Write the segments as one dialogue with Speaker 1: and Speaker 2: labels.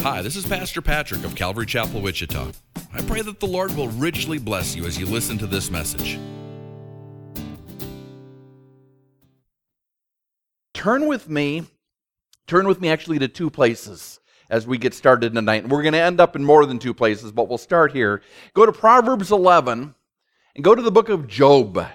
Speaker 1: Hi, this is Pastor Patrick of Calvary Chapel, Wichita. I pray that the Lord will richly bless you as you listen to this message.
Speaker 2: Turn with me actually to two places as we get started tonight. And we're going to end up in more than two places, but we'll start here. Go to Proverbs 11 and go to the book of Job.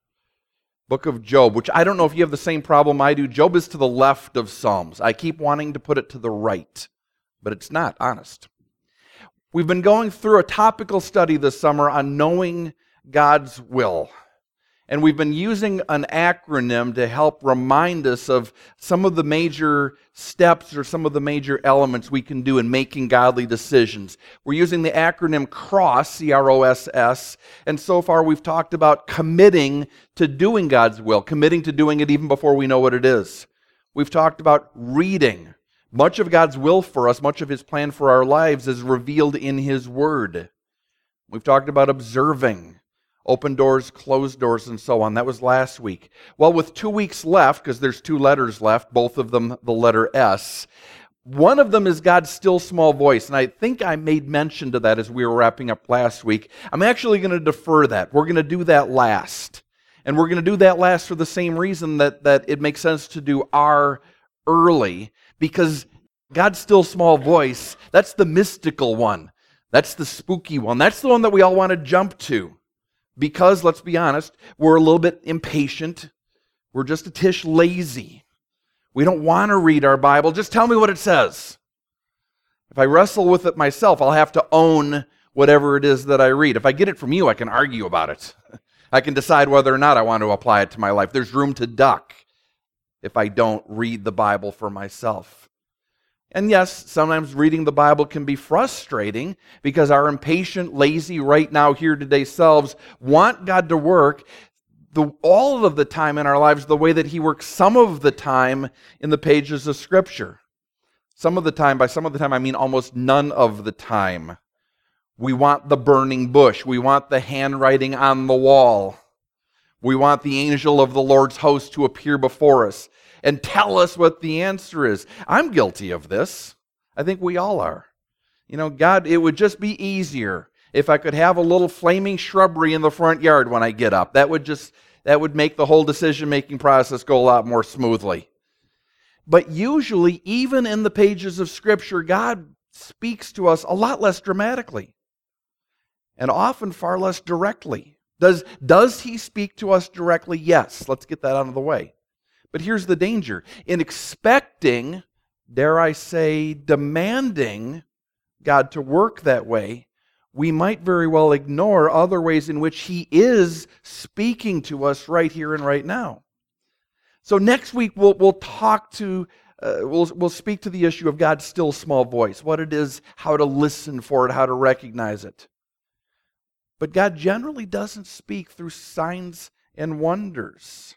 Speaker 2: Book of Job, which I don't know if you have the same problem I do. Job is to the left of Psalms. I keep wanting to put it to the right, but it's not, honest. We've been going through a topical study this summer on knowing God's will. And we've been using an acronym to help remind us of some of the major steps or some of the major elements we can do in making godly decisions. We're using the acronym CROSS, C-R-O-S-S, and so far we've talked about committing to doing God's will, committing to doing it even before we know what it is. We've talked about reading. Much of God's will for us, much of His plan for our lives is revealed in His Word. We've talked about observing. Open doors, closed doors, and so on. That was last week. Well, with 2 weeks left, because there's two letters left, both of them the letter S, one of them is God's still small voice, and I think I made mention to that as we were wrapping up last week. I'm actually going to defer that. We're going to do that last. And we're going to do that last for the same reason that it makes sense to do R early, because God's still small voice, that's the mystical one. That's the spooky one. That's the one that we all want to jump to. Because, let's be honest, we're a little bit impatient. We're just a tish lazy. We don't want to read our Bible. Just tell me what it says. If I wrestle with it myself, I'll have to own whatever it is that I read. If I get it from you, I can argue about it. I can decide whether or not I want to apply it to my life. There's room to duck if I don't read the Bible for myself. And yes, sometimes reading the Bible can be frustrating because our impatient, lazy, right now, here today selves want God to work all of the time in our lives the way that He works some of the time in the pages of Scripture. Some of the time, by some of the time, I mean almost none of the time. We want the burning bush. We want the handwriting on the wall. We want the angel of the Lord's host to appear before us and tell us what the answer is. I'm guilty of this. I think we all are. You know, God, it would just be easier if I could have a little flaming shrubbery in the front yard when I get up. That would make the whole decision-making process go a lot more smoothly. But usually, even in the pages of Scripture, God speaks to us a lot less dramatically and often far less directly. Does He speak to us directly? Yes. Let's get that out of the way. But here's the danger. In expecting, dare I say, demanding God to work that way, we might very well ignore other ways in which He is speaking to us right here and right now. So next week we'll speak to the issue of God's still small voice, what it is, how to listen for it, how to recognize it. But God generally doesn't speak through signs and wonders.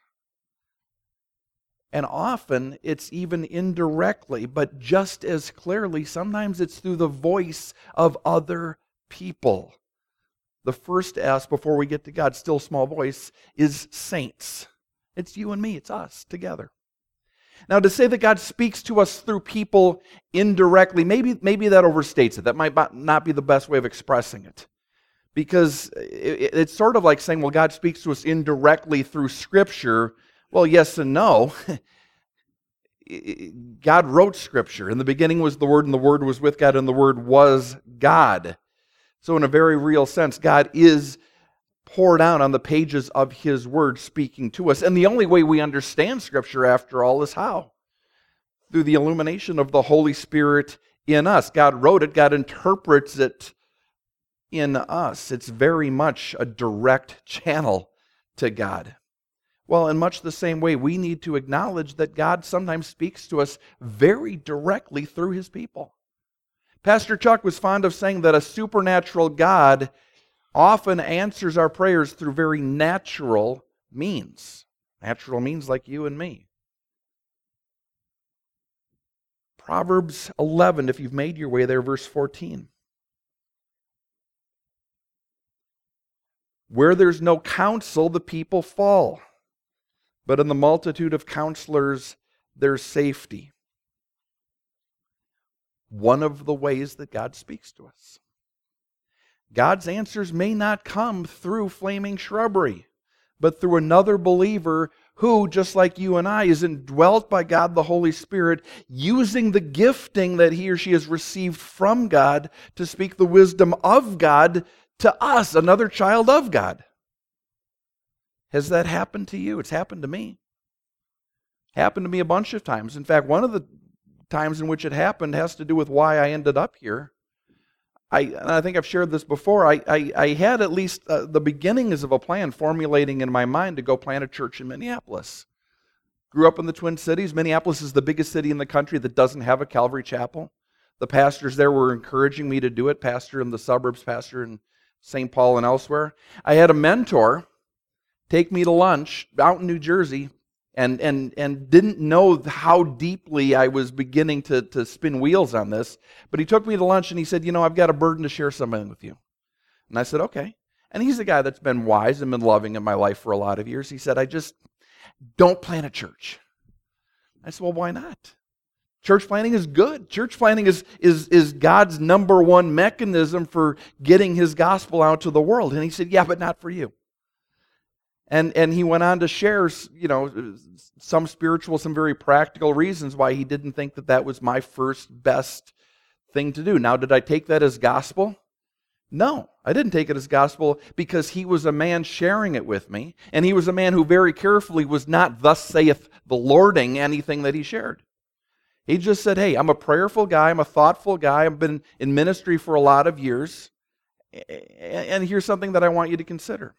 Speaker 2: And often it's even indirectly, but just as clearly, sometimes it's through the voice of other people. The first S, before we get to God's still small voice, is saints. It's you and me, it's us together. Now, to say that God speaks to us through people indirectly, maybe that overstates it. That might not be the best way of expressing it. Because it's sort of like saying, well, God speaks to us indirectly through Scripture. Well, yes and no. God wrote Scripture. In the beginning was the Word, and the Word was with God, and the Word was God. So in a very real sense, God is poured out on the pages of His Word speaking to us. And the only way we understand Scripture, after all, is how? Through the illumination of the Holy Spirit in us. God wrote it. God interprets it in us. It's very much a direct channel to God. Well, in much the same way, we need to acknowledge that God sometimes speaks to us very directly through His people. Pastor Chuck was fond of saying that a supernatural God often answers our prayers through very natural means. Natural means like you and me. Proverbs 11, if you've made your way there, verse 14. Where there's no counsel, the people fall. But in the multitude of counselors, there's safety. one of the ways that God speaks to us. God's answers may not come through flaming shrubbery, but through another believer who, just like you and I, is indwelt by God the Holy Spirit, using the gifting that he or she has received from God to speak the wisdom of God to us, another child of God. Has that happened to you? It's happened to me. Happened to me a bunch of times. In fact, one of the times in which it happened has to do with why I ended up here. I think I've shared this before. I had at least the beginnings of a plan formulating in my mind to go plant a church in Minneapolis. Grew up in the Twin Cities. Minneapolis is the biggest city in the country that doesn't have a Calvary Chapel. The pastors there were encouraging me to do it, pastor in the suburbs, pastor in St. Paul and elsewhere. I had a mentor take me to lunch out in New Jersey and didn't know how deeply I was beginning to spin wheels on this. But he took me to lunch and he said, I've got a burden to share something with you. And I said, okay. And he's a guy that's been wise and been loving in my life for a lot of years. He said, I just don't plant a church. I said, well, why not? Church planting is good. Church planting is God's number one mechanism for getting his gospel out to the world. And he said, yeah, but not for you. And he went on to share, some spiritual, some very practical reasons why he didn't think that was my first best thing to do. Now, did I take that as gospel? No, I didn't take it as gospel because he was a man sharing it with me, and he was a man who very carefully was not thus saith the Lording anything that he shared. He just said, hey, I'm a prayerful guy, I'm a thoughtful guy, I've been in ministry for a lot of years, and here's something that I want you to consider.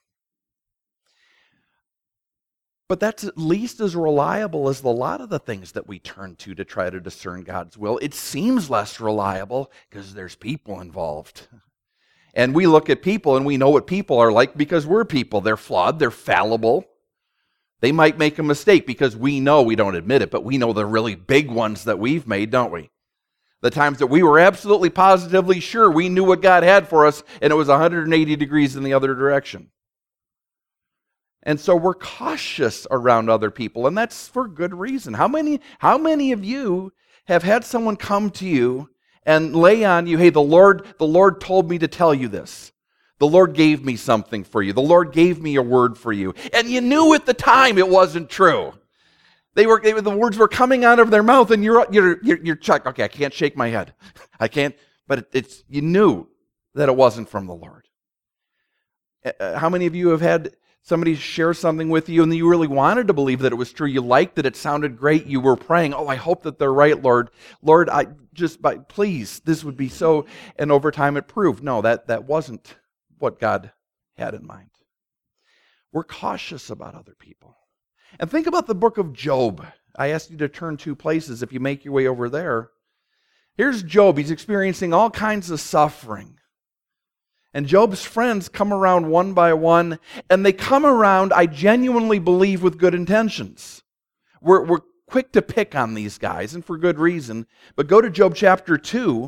Speaker 2: But that's at least as reliable as a lot of the things that we turn to try to discern God's will. It seems less reliable because there's people involved. And we look at people and we know what people are like because we're people. They're flawed, they're fallible. They might make a mistake because we know, we don't admit it, but we know the really big ones that we've made, don't we? The times that we were absolutely positively sure we knew what God had for us and it was 180 degrees in the other direction. And so we're cautious around other people, and that's for good reason. How many of you have had someone come to you and lay on you, hey, the Lord told me to tell you this. The Lord gave me something for you. The Lord gave me a word for you. And you knew at the time it wasn't true. The words were coming out of their mouth, and you're chuck. Okay, I can't shake my head. I can't, but you knew that it wasn't from the Lord. How many of you have had somebody share something with you and you really wanted to believe that it was true? You liked it. It sounded great. You were praying, I hope that they're right, Lord. Lord, please, this would be so. And over time it proved, no, that wasn't what God had in mind. We're cautious about other people. And think about the book of Job. I asked you to turn 2 places if you make your way over there. Here's Job. He's experiencing all kinds of suffering. And Job's friends come around one by one, and they come around, I genuinely believe, with good intentions. We're quick to pick on these guys, and for good reason. But go to Job chapter 2.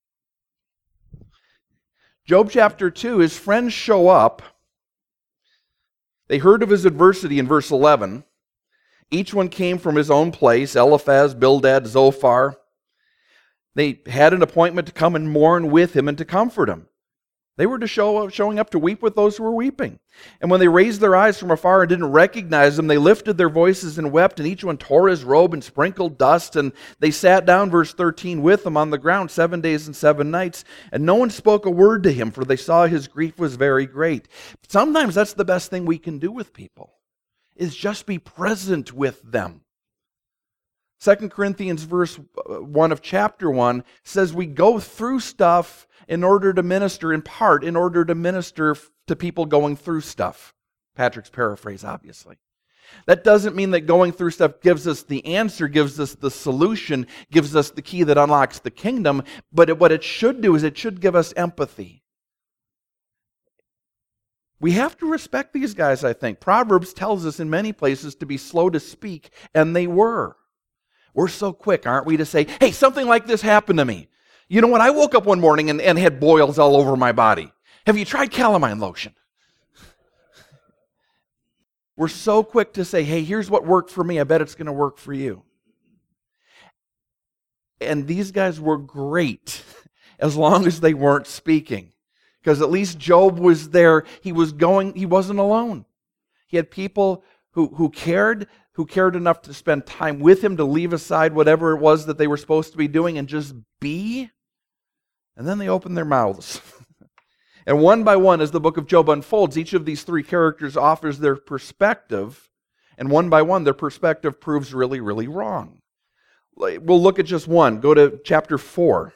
Speaker 2: Job chapter 2, his friends show up. They heard of his adversity in verse 11. Each one came from his own place, Eliphaz, Bildad, Zophar. They had an appointment to come and mourn with him and to comfort him. They were showing up to weep with those who were weeping. And when they raised their eyes from afar and didn't recognize him, they lifted their voices and wept, and each one tore his robe and sprinkled dust. And they sat down, verse 13, with him on the ground 7 days and 7 nights. And no one spoke a word to him, for they saw his grief was very great. Sometimes that's the best thing we can do with people, is just be present with them. 2 Corinthians verse 1 of chapter 1 says we go through stuff in order to minister, in part, in order to minister to people going through stuff. Patrick's paraphrase, obviously. That doesn't mean that going through stuff gives us the answer, gives us the solution, gives us the key that unlocks the kingdom, but what it should do is it should give us empathy. We have to respect these guys, I think. Proverbs tells us in many places to be slow to speak, and they were. We're so quick, aren't we, to say, hey, something like this happened to me. You know what? I woke up one morning and had boils all over my body. Have you tried calamine lotion? We're so quick to say, hey, here's what worked for me. I bet it's going to work for you. And these guys were great as long as they weren't speaking. Because at least Job was there. He wasn't alone. He had people who cared enough to spend time with him, to leave aside whatever it was that they were supposed to be doing and just be. And then they opened their mouths. And one by one, as the book of Job unfolds, each of these three characters offers their perspective. And one by one, their perspective proves really, really wrong. We'll look at just one. Go to chapter 4.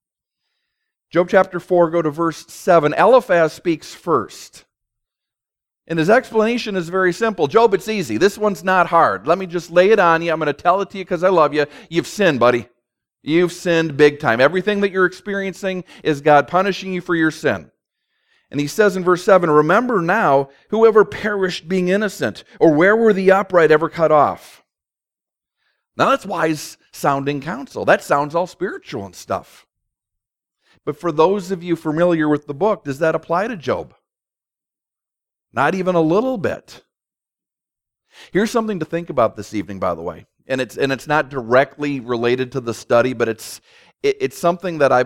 Speaker 2: Job chapter 4, go to verse 7. Eliphaz speaks first. And his explanation is very simple. Job, it's easy. This one's not hard. Let me just lay it on you. I'm going to tell it to you because I love you. You've sinned, buddy. You've sinned big time. Everything that you're experiencing is God punishing you for your sin. And he says in verse 7, remember now, whoever perished being innocent, or where were the upright ever cut off? Now that's wise sounding counsel. That sounds all spiritual and stuff. But for those of you familiar with the book, does that apply to Job? Not even a little bit. Here's something to think about this evening, by the way. And it's not directly related to the study, but it's something that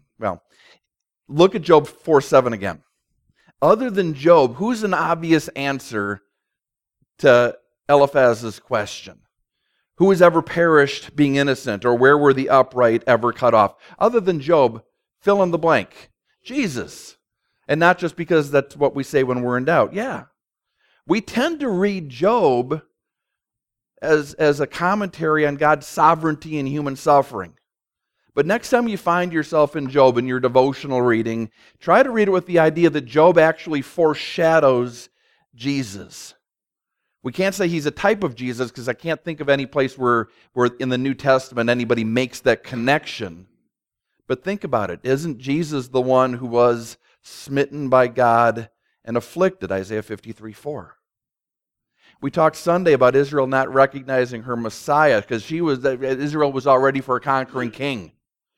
Speaker 2: look at Job 4:7 again. Other than Job, who's an obvious answer to Eliphaz's question? Who has ever perished being innocent, or where were the upright ever cut off? Other than Job, fill in the blank. Jesus. And not just because that's what we say when we're in doubt. Yeah. We tend to read Job as a commentary on God's sovereignty and human suffering. But next time you find yourself in Job in your devotional reading, try to read it with the idea that Job actually foreshadows Jesus. We can't say he's a type of Jesus because I can't think of any place where in the New Testament anybody makes that connection. But think about it. Isn't Jesus the one who was smitten by God and afflicted? Isaiah 53:4. We talked Sunday about Israel not recognizing her Messiah because Israel was all ready for a conquering king.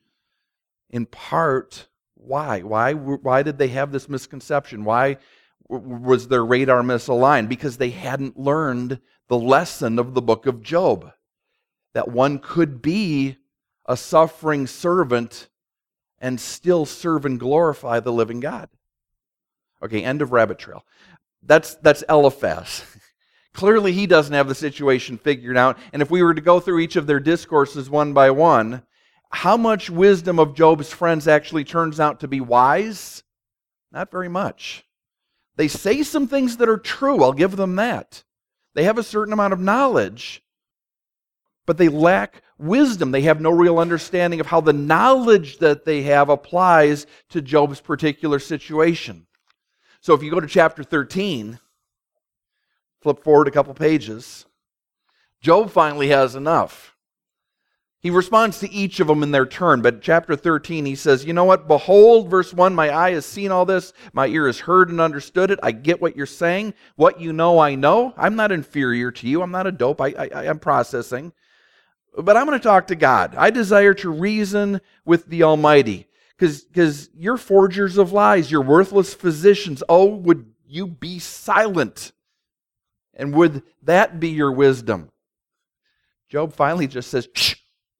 Speaker 2: In part, why? Why did they have this misconception? Why was their radar misaligned? Because they hadn't learned the lesson of the book of Job. That one could be a suffering servant and still serve and glorify the living God. Okay, end of rabbit trail. That's Eliphaz. Clearly he doesn't have the situation figured out. And if we were to go through each of their discourses one by one, how much wisdom of Job's friends actually turns out to be wise? Not very much. They say some things that are true, I'll give them that. They have a certain amount of knowledge, but they lack wisdom. They have no real understanding of how the knowledge that they have applies to Job's particular situation. So if you go to chapter 13, flip forward a couple pages, Job finally has enough. He responds to each of them in their turn, but chapter 13 he says, you know what, behold, verse 1, my eye has seen all this, my ear has heard and understood it, I get what you're saying, what you know I know, I'm not inferior to you, I'm not a dope, I'm processing, but I'm going to talk to God. I desire to reason with the Almighty, because you're forgers of lies, you're worthless physicians, oh, would you be silent, and would that be your wisdom? Job finally just says, shh.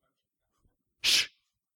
Speaker 2: Shh.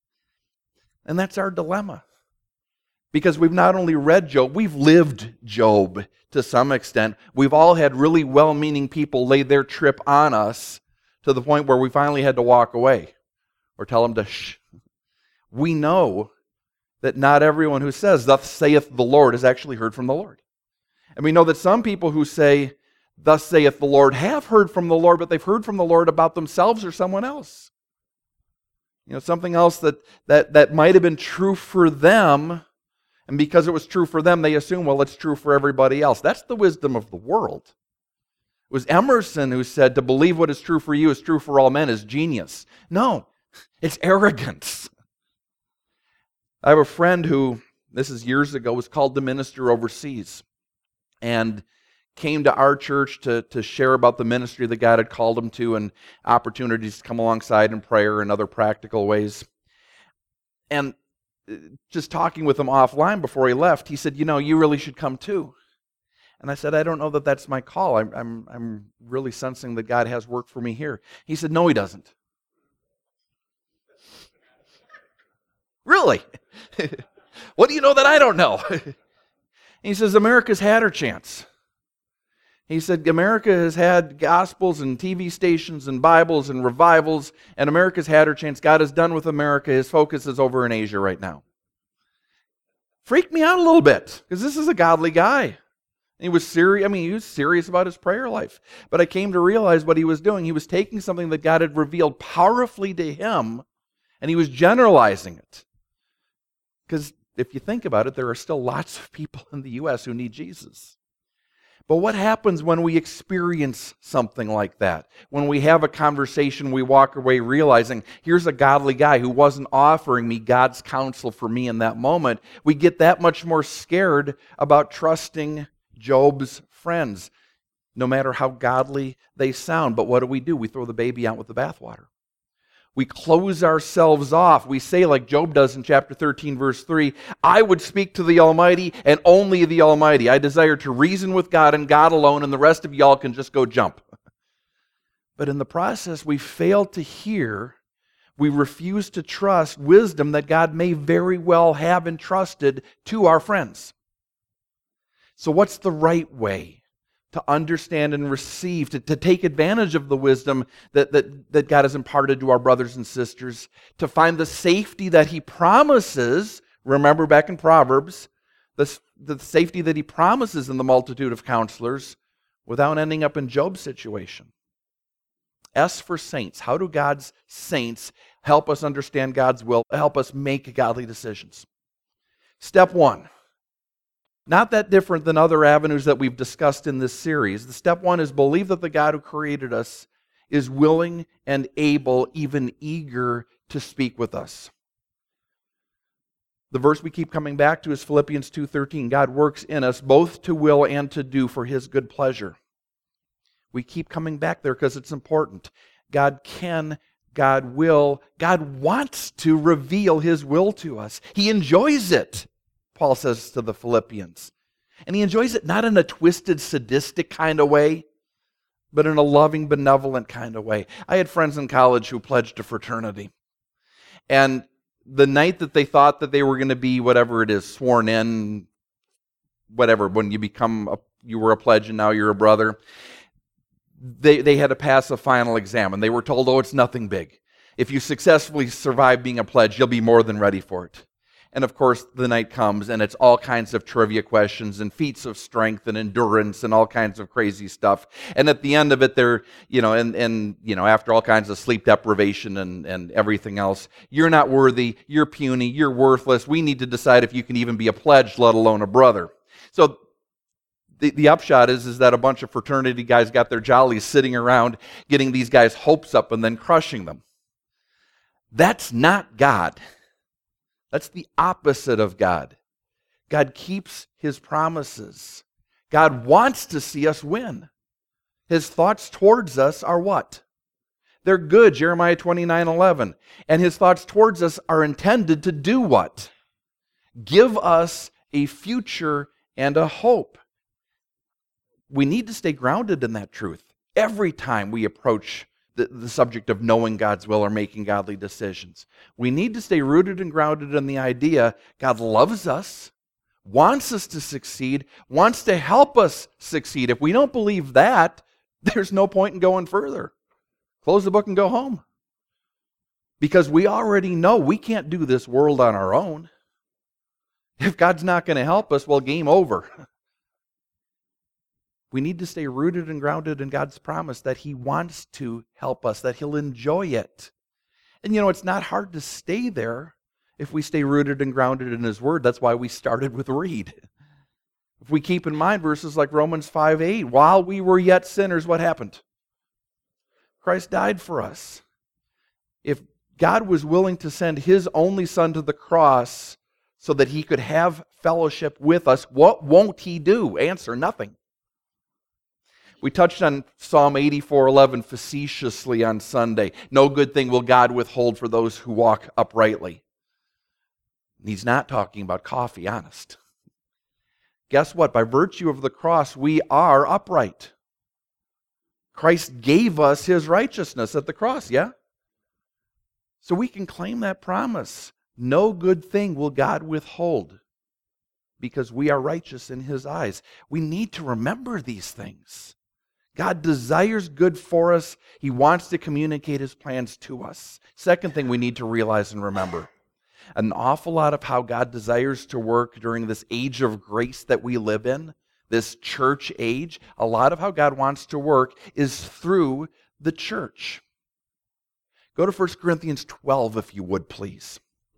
Speaker 2: And that's our dilemma. Because we've not only read Job, we've lived Job to some extent. We've all had really well-meaning people lay their trip on us to the point where we finally had to walk away or tell them to shh. We know that not everyone who says, thus saith the Lord, has actually heard from the Lord. And we know that some people who say, thus saith the Lord, have heard from the Lord, but they've heard from the Lord about themselves or someone else. You know, something else that might have been true for them, and because it was true for them, they assume, well, it's true for everybody else. That's the wisdom of the world. It was Emerson who said, to believe what is true for you is true for all men is genius. No, it's arrogance. I have a friend who, this is years ago, was called to minister overseas, and came to our church to share about the ministry that God had called him to and opportunities to come alongside in prayer and other practical ways. And just talking with him offline before he left, he said, you know, you really should come too. And I said, I don't know that that's my call. I'm really sensing that God has work for me here. He said, no, he doesn't. Really? What do you know that I don't know? He says, America's had her chance. He said, America has had gospels and TV stations and Bibles and revivals, and America's had her chance. God is done with America. His focus is over in Asia right now. Freaked me out a little bit, because this is a godly guy. He was serious. He was serious about his prayer life. But I came to realize what he was doing. He was taking something that God had revealed powerfully to him, and he was generalizing it. Because if you think about it, there are still lots of people in the U.S. who need Jesus. But what happens when we experience something like that? When we have a conversation, we walk away realizing, here's a godly guy who wasn't offering me God's counsel for me in that moment. We get that much more scared about trusting Job's friends, no matter how godly they sound. But what do? We throw the baby out with the bathwater. We close ourselves off. We say, like Job does in chapter 13, verse 3, I would speak to the Almighty and only the Almighty. I desire to reason with God and God alone, and the rest of y'all can just go jump. But in the process, we fail to hear, we refuse to trust wisdom that God may very well have entrusted to our friends. So what's the right way to understand and receive, to take advantage of the wisdom that God has imparted to our brothers and sisters, to find the safety that He promises? Remember back in Proverbs, the safety that He promises in the multitude of counselors without ending up in Job's situation. S for saints. How do God's saints help us understand God's will, help us make godly decisions? Step one. Not that different than other avenues that we've discussed in this series. The step one is believe that the God who created us is willing and able, even eager to speak with us. The verse we keep coming back to is Philippians 2:13. God works in us both to will and to do for His good pleasure. We keep coming back there because it's important. God can, God will, God wants to reveal His will to us. He enjoys it, Paul says to the Philippians. And he enjoys it not in a twisted, sadistic kind of way, but in a loving, benevolent kind of way. I had friends in college who pledged to fraternity. And the night that they thought that they were going to be, whatever it is, sworn in, whatever, when you were a pledge and now you're a brother, they had to pass a final exam. And they were told, it's nothing big. If you successfully survive being a pledge, you'll be more than ready for it. And of course, the night comes, and it's all kinds of trivia questions and feats of strength and endurance and all kinds of crazy stuff. And at the end of it, they're, after all kinds of sleep deprivation and everything else, you're not worthy, you're puny, you're worthless. We need to decide if you can even be a pledge, let alone a brother. So the upshot is that a bunch of fraternity guys got their jollies sitting around getting these guys' hopes up and then crushing them. That's not God. That's the opposite of God. God keeps His promises. God wants to see us win. His thoughts towards us are what? They're good, Jeremiah 29:11. And His thoughts towards us are intended to do what? Give us a future and a hope. We need to stay grounded in that truth every time we approach the subject of knowing God's will or making godly decisions. We need to stay rooted and grounded in the idea God loves us, wants us to succeed, wants to help us succeed. If we don't believe that, there's no point in going further. Close the book and go home. Because we already know we can't do this world on our own. If God's not going to help us, well, game over. We need to stay rooted and grounded in God's promise that He wants to help us, that He'll enjoy it. And it's not hard to stay there if we stay rooted and grounded in His Word. That's why we started with read. If we keep in mind verses like Romans 5:8, while we were yet sinners, what happened? Christ died for us. If God was willing to send His only Son to the cross so that He could have fellowship with us, what won't He do? Answer, nothing. We touched on Psalm 84:11 facetiously on Sunday. No good thing will God withhold for those who walk uprightly. He's not talking about coffee, honest. Guess what? By virtue of the cross, we are upright. Christ gave us His righteousness at the cross, yeah? So we can claim that promise. No good thing will God withhold because we are righteous in His eyes. We need to remember these things. God desires good for us. He wants to communicate His plans to us. Second thing we need to realize and remember, an awful lot of how God desires to work during this age of grace that we live in, this church age, a lot of how God wants to work is through the church. Go to 1 Corinthians 12, if you would, please.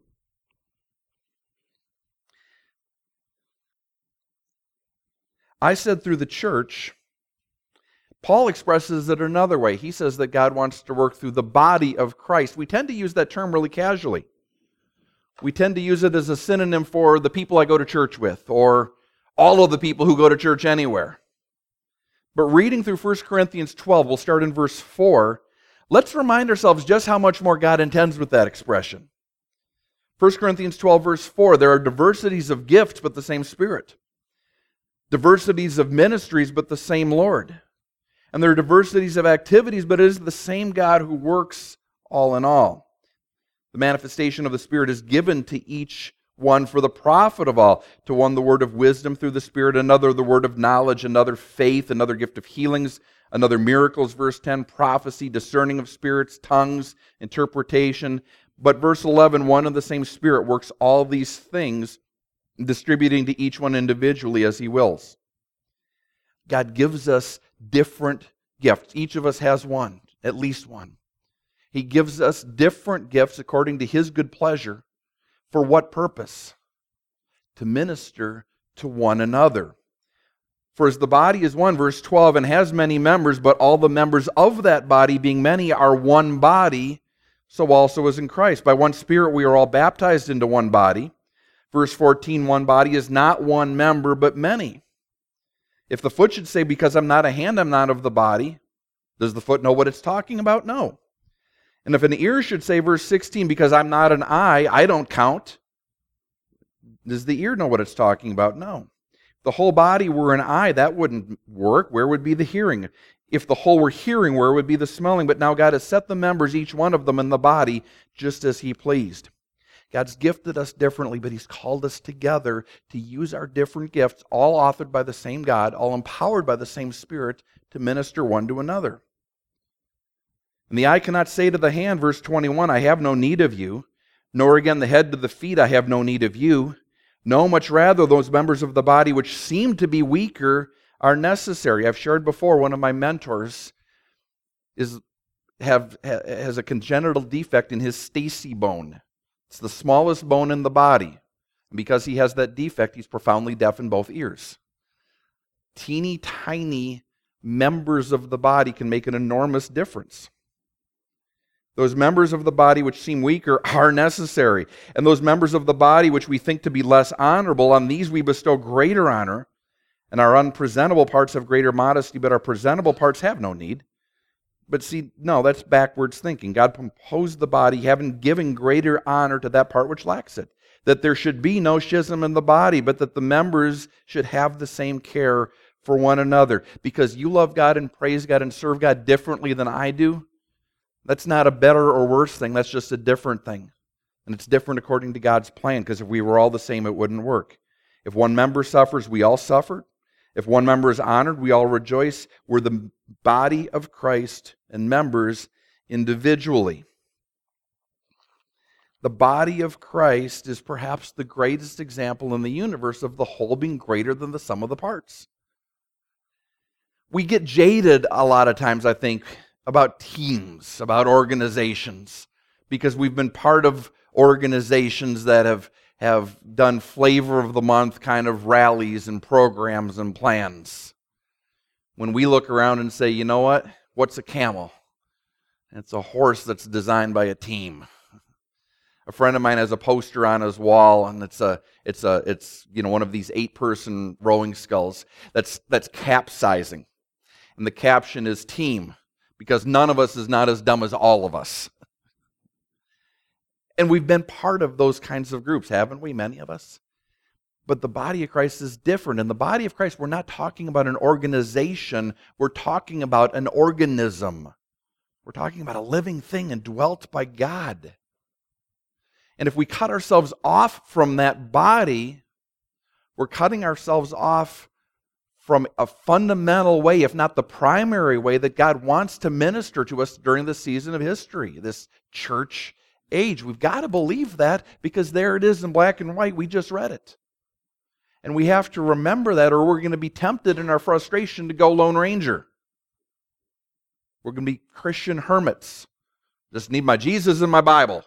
Speaker 2: I said through the church. Paul expresses it another way. He says that God wants to work through the body of Christ. We tend to use that term really casually. We tend to use it as a synonym for the people I go to church with, or all of the people who go to church anywhere. But reading through 1 Corinthians 12, we'll start in verse 4. Let's remind ourselves just how much more God intends with that expression. 1 Corinthians 12, verse 4, there are diversities of gifts, but the same Spirit. Diversities of ministries, but the same Lord. And there are diversities of activities, but it is the same God who works all in all. The manifestation of the Spirit is given to each one for the profit of all. To one the word of wisdom through the Spirit, another the word of knowledge, another faith, another gift of healings, another miracles, verse 10, prophecy, discerning of spirits, tongues, interpretation. But verse 11, one and the same Spirit works all these things, distributing to each one individually as He wills. God gives us different gifts. Each of us has one, at least one. He gives us different gifts according to His good pleasure. For what purpose? To minister to one another. For as the body is one, verse 12, and has many members, but all the members of that body, being many, are one body, so also is in Christ. By one Spirit we are all baptized into one body. Verse 14, one body is not one member, but many. If the foot should say, because I'm not a hand, I'm not of the body, does the foot know what it's talking about? No. And if an ear should say, verse 16, because I'm not an eye, I don't count, does the ear know what it's talking about? No. If the whole body were an eye, that wouldn't work. Where would be the hearing? If the whole were hearing, where would be the smelling? But now God has set the members, each one of them, in the body, just as He pleased. God's gifted us differently, but He's called us together to use our different gifts, all authored by the same God, all empowered by the same Spirit, to minister one to another. And the eye cannot say to the hand, verse 21, I have no need of you, nor again the head to the feet, I have no need of you. No, much rather those members of the body which seem to be weaker are necessary. I've shared before, one of my mentors has a congenital defect in his Stacy bone. It's the smallest bone in the body. And because he has that defect, he's profoundly deaf in both ears. Teeny tiny members of the body can make an enormous difference. Those members of the body which seem weaker are necessary. And those members of the body which we think to be less honorable, on these we bestow greater honor. And our unpresentable parts have greater modesty, but our presentable parts have no need. But see, no, that's backwards thinking. God composed the body, having given greater honor to that part which lacks it. That there should be no schism in the body, but that the members should have the same care for one another. Because you love God and praise God and serve God differently than I do, that's not a better or worse thing. That's just a different thing. And it's different according to God's plan, because if we were all the same, it wouldn't work. If one member suffers, we all suffer. If one member is honored, we all rejoice. We're the body of Christ and members individually. The body of Christ is perhaps the greatest example in the universe of the whole being greater than the sum of the parts. We get jaded a lot of times, I think, about teams, about organizations, because we've been part of organizations that have done flavor of the month kind of rallies and programs and plans. When we look around and say, you know what? What's a camel? It's a horse that's designed by a team. A friend of mine has a poster on his wall, and it's one of these 8-person rowing sculls that's capsizing. And the caption is team, because none of us is not as dumb as all of us. And we've been part of those kinds of groups, haven't we, many of us? But the body of Christ is different. In the body of Christ, we're not talking about an organization. We're talking about an organism. We're talking about a living thing indwelt by God. And if we cut ourselves off from that body, we're cutting ourselves off from a fundamental way, if not the primary way, that God wants to minister to us during the season of history, this church age. We've got to believe that, because there it is in black and white. We just read it. And we have to remember that, or we're going to be tempted in our frustration to go Lone Ranger. We're going to be Christian hermits. Just need my Jesus and my Bible.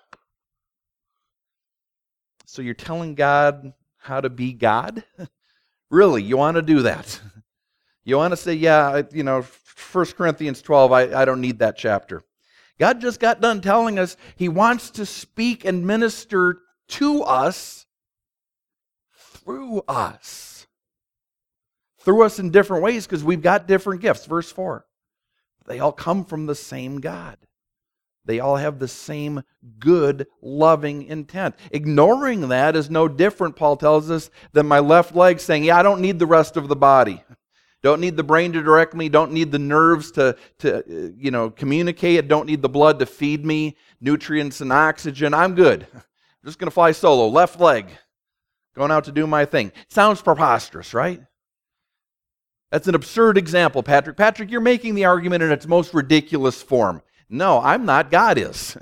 Speaker 2: So you're telling God how to be God? Really, you want to do that? You want to say, yeah, 1 Corinthians 12, I don't need that chapter. God just got done telling us He wants to speak and minister to us through us. Through us in different ways, because we've got different gifts. Verse 4. They all come from the same God. They all have the same good, loving intent. Ignoring that is no different, Paul tells us, than my left leg saying, yeah, I don't need the rest of the body. Don't need the brain to direct me. Don't need the nerves to communicate. Don't need the blood to feed me nutrients and oxygen. I'm good. I'm just going to fly solo. Left leg. Going out to do my thing. Sounds preposterous, right? That's an absurd example, Patrick. Patrick, you're making the argument in its most ridiculous form. No, I'm not. God is.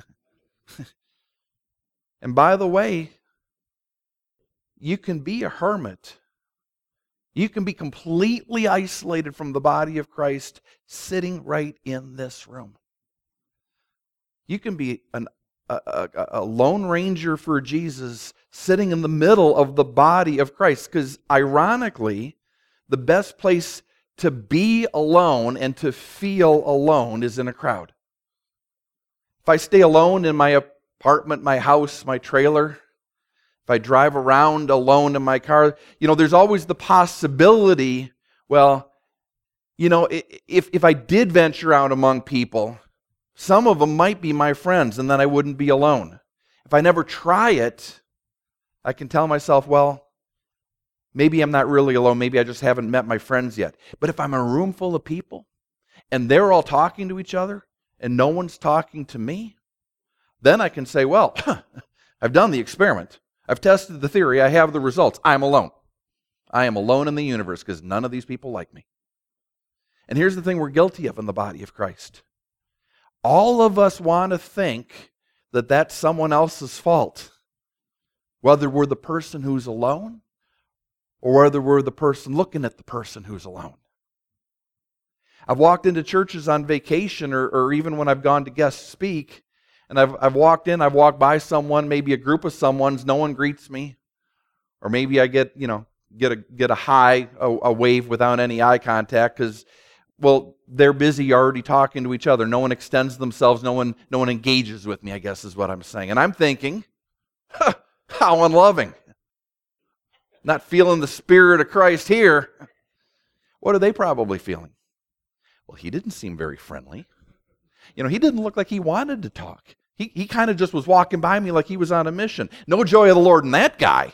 Speaker 2: And by the way, you can be a hermit. You can be completely isolated from the body of Christ sitting right in this room. You can be a lone ranger for Jesus sitting in the middle of the body of Christ. Because ironically, the best place to be alone and to feel alone is in a crowd. If I stay alone in my apartment, my house, my trailer, if I drive around alone in my car, there's always the possibility, if I did venture out among people, some of them might be my friends, and then I wouldn't be alone. If I never try it, I can tell myself, maybe I'm not really alone. Maybe I just haven't met my friends yet. But if I'm in a room full of people, and they're all talking to each other, and no one's talking to me, then I can say, I've done the experiment. I've tested the theory. I have the results. I'm alone. I am alone in the universe because none of these people like me. And here's the thing we're guilty of in the body of Christ. All of us want to think that that's someone else's fault. Whether we're the person who's alone or whether we're the person looking at the person who's alone. I've walked into churches on vacation or even when I've gone to guest speak, and I've walked by someone, maybe a group of someone's, no one greets me. Or maybe I get a hi, a wave without any eye contact because, they're busy already talking to each other. No one extends themselves, no one engages with me, I guess is what I'm saying. And I'm thinking, how unloving. Not feeling the Spirit of Christ here. What are they probably feeling? He didn't seem very friendly. He didn't look like he wanted to talk. He kind of just was walking by me like he was on a mission. No joy of the Lord in that guy.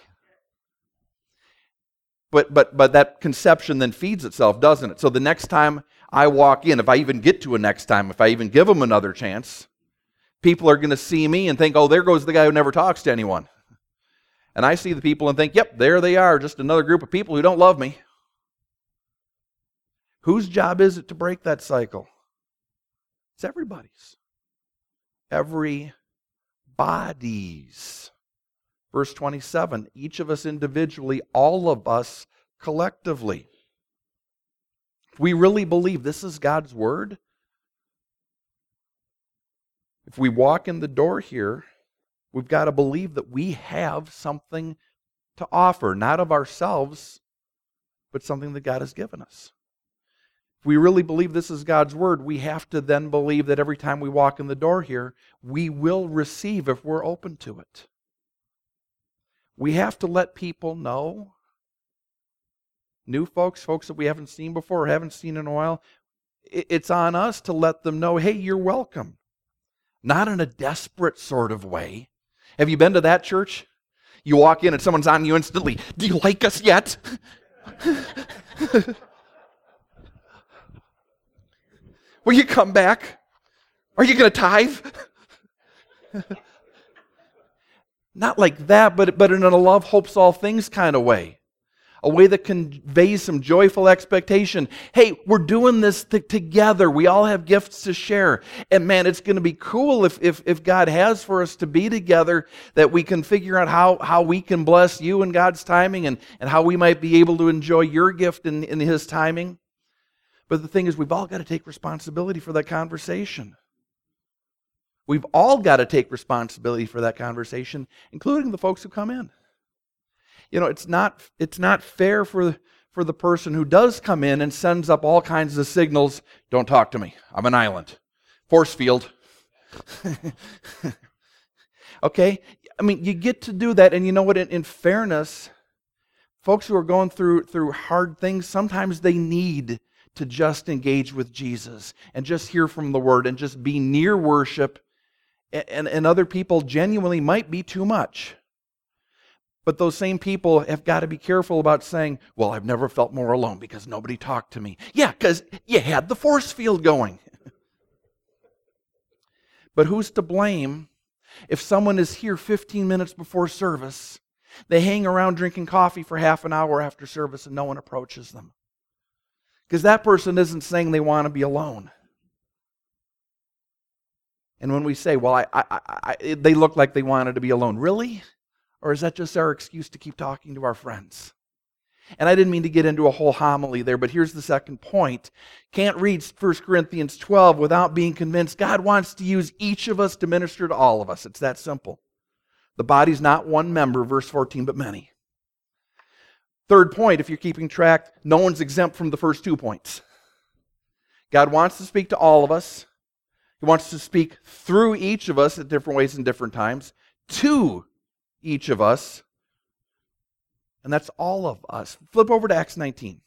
Speaker 2: But that conception then feeds itself, doesn't it? So the next time I walk in, if I even get to a next time, if I even give them another chance, people are going to see me and think, there goes the guy who never talks to anyone. And I see the people and think, yep, there they are, just another group of people who don't love me. Whose job is it to break that cycle? It's everybody's. Everybody's. Verse 27, each of us individually, all of us collectively. If we really believe this is God's Word, if we walk in the door here, we've got to believe that we have something to offer, not of ourselves, but something that God has given us. If we really believe this is God's Word, we have to then believe that every time we walk in the door here, we will receive if we're open to it. We have to let people know, new folks that we haven't seen before or haven't seen in a while, it's on us to let them know, hey, you're welcome. Not in a desperate sort of way. Have you been to that church? You walk in and someone's on you instantly, do you like us yet? Will you come back? Are you going to tithe? Not like that, but in a love, hopes, all things kind of way. A way that conveys some joyful expectation. Hey, we're doing this together. We all have gifts to share. And man, it's going to be cool if God has for us to be together, that we can figure out how we can bless you in God's timing and how we might be able to enjoy your gift in His timing. But the thing is, we've all got to take responsibility for that conversation. We've all got to take responsibility for that conversation, including the folks who come in. It's not fair for the person who does come in and sends up all kinds of signals. Don't talk to me. I'm an island. Force field. Okay? I mean, you get to do that, and you know what? In fairness, folks who are going through hard things, sometimes they need to just engage with Jesus and just hear from the Word and just be near worship. And other people genuinely might be too much. But those same people have got to be careful about saying, well, I've never felt more alone because nobody talked to me. Yeah, because you had the force field going. But who's to blame if someone is here 15 minutes before service, they hang around drinking coffee for half an hour after service and no one approaches them? Because that person isn't saying they want to be alone. And when we say, well, they look like they wanted to be alone. Really? Or is that just our excuse to keep talking to our friends? And I didn't mean to get into a whole homily there, but here's the second point. Can't read 1 Corinthians 12 without being convinced God wants to use each of us to minister to all of us. It's that simple. The body's not one member, verse 14, but many. Third point, if you're keeping track, no one's exempt from the first 2 points. God wants to speak to all of us. He wants to speak through each of us at different ways and different times, to each of us, and that's all of us. Flip over to Acts 19.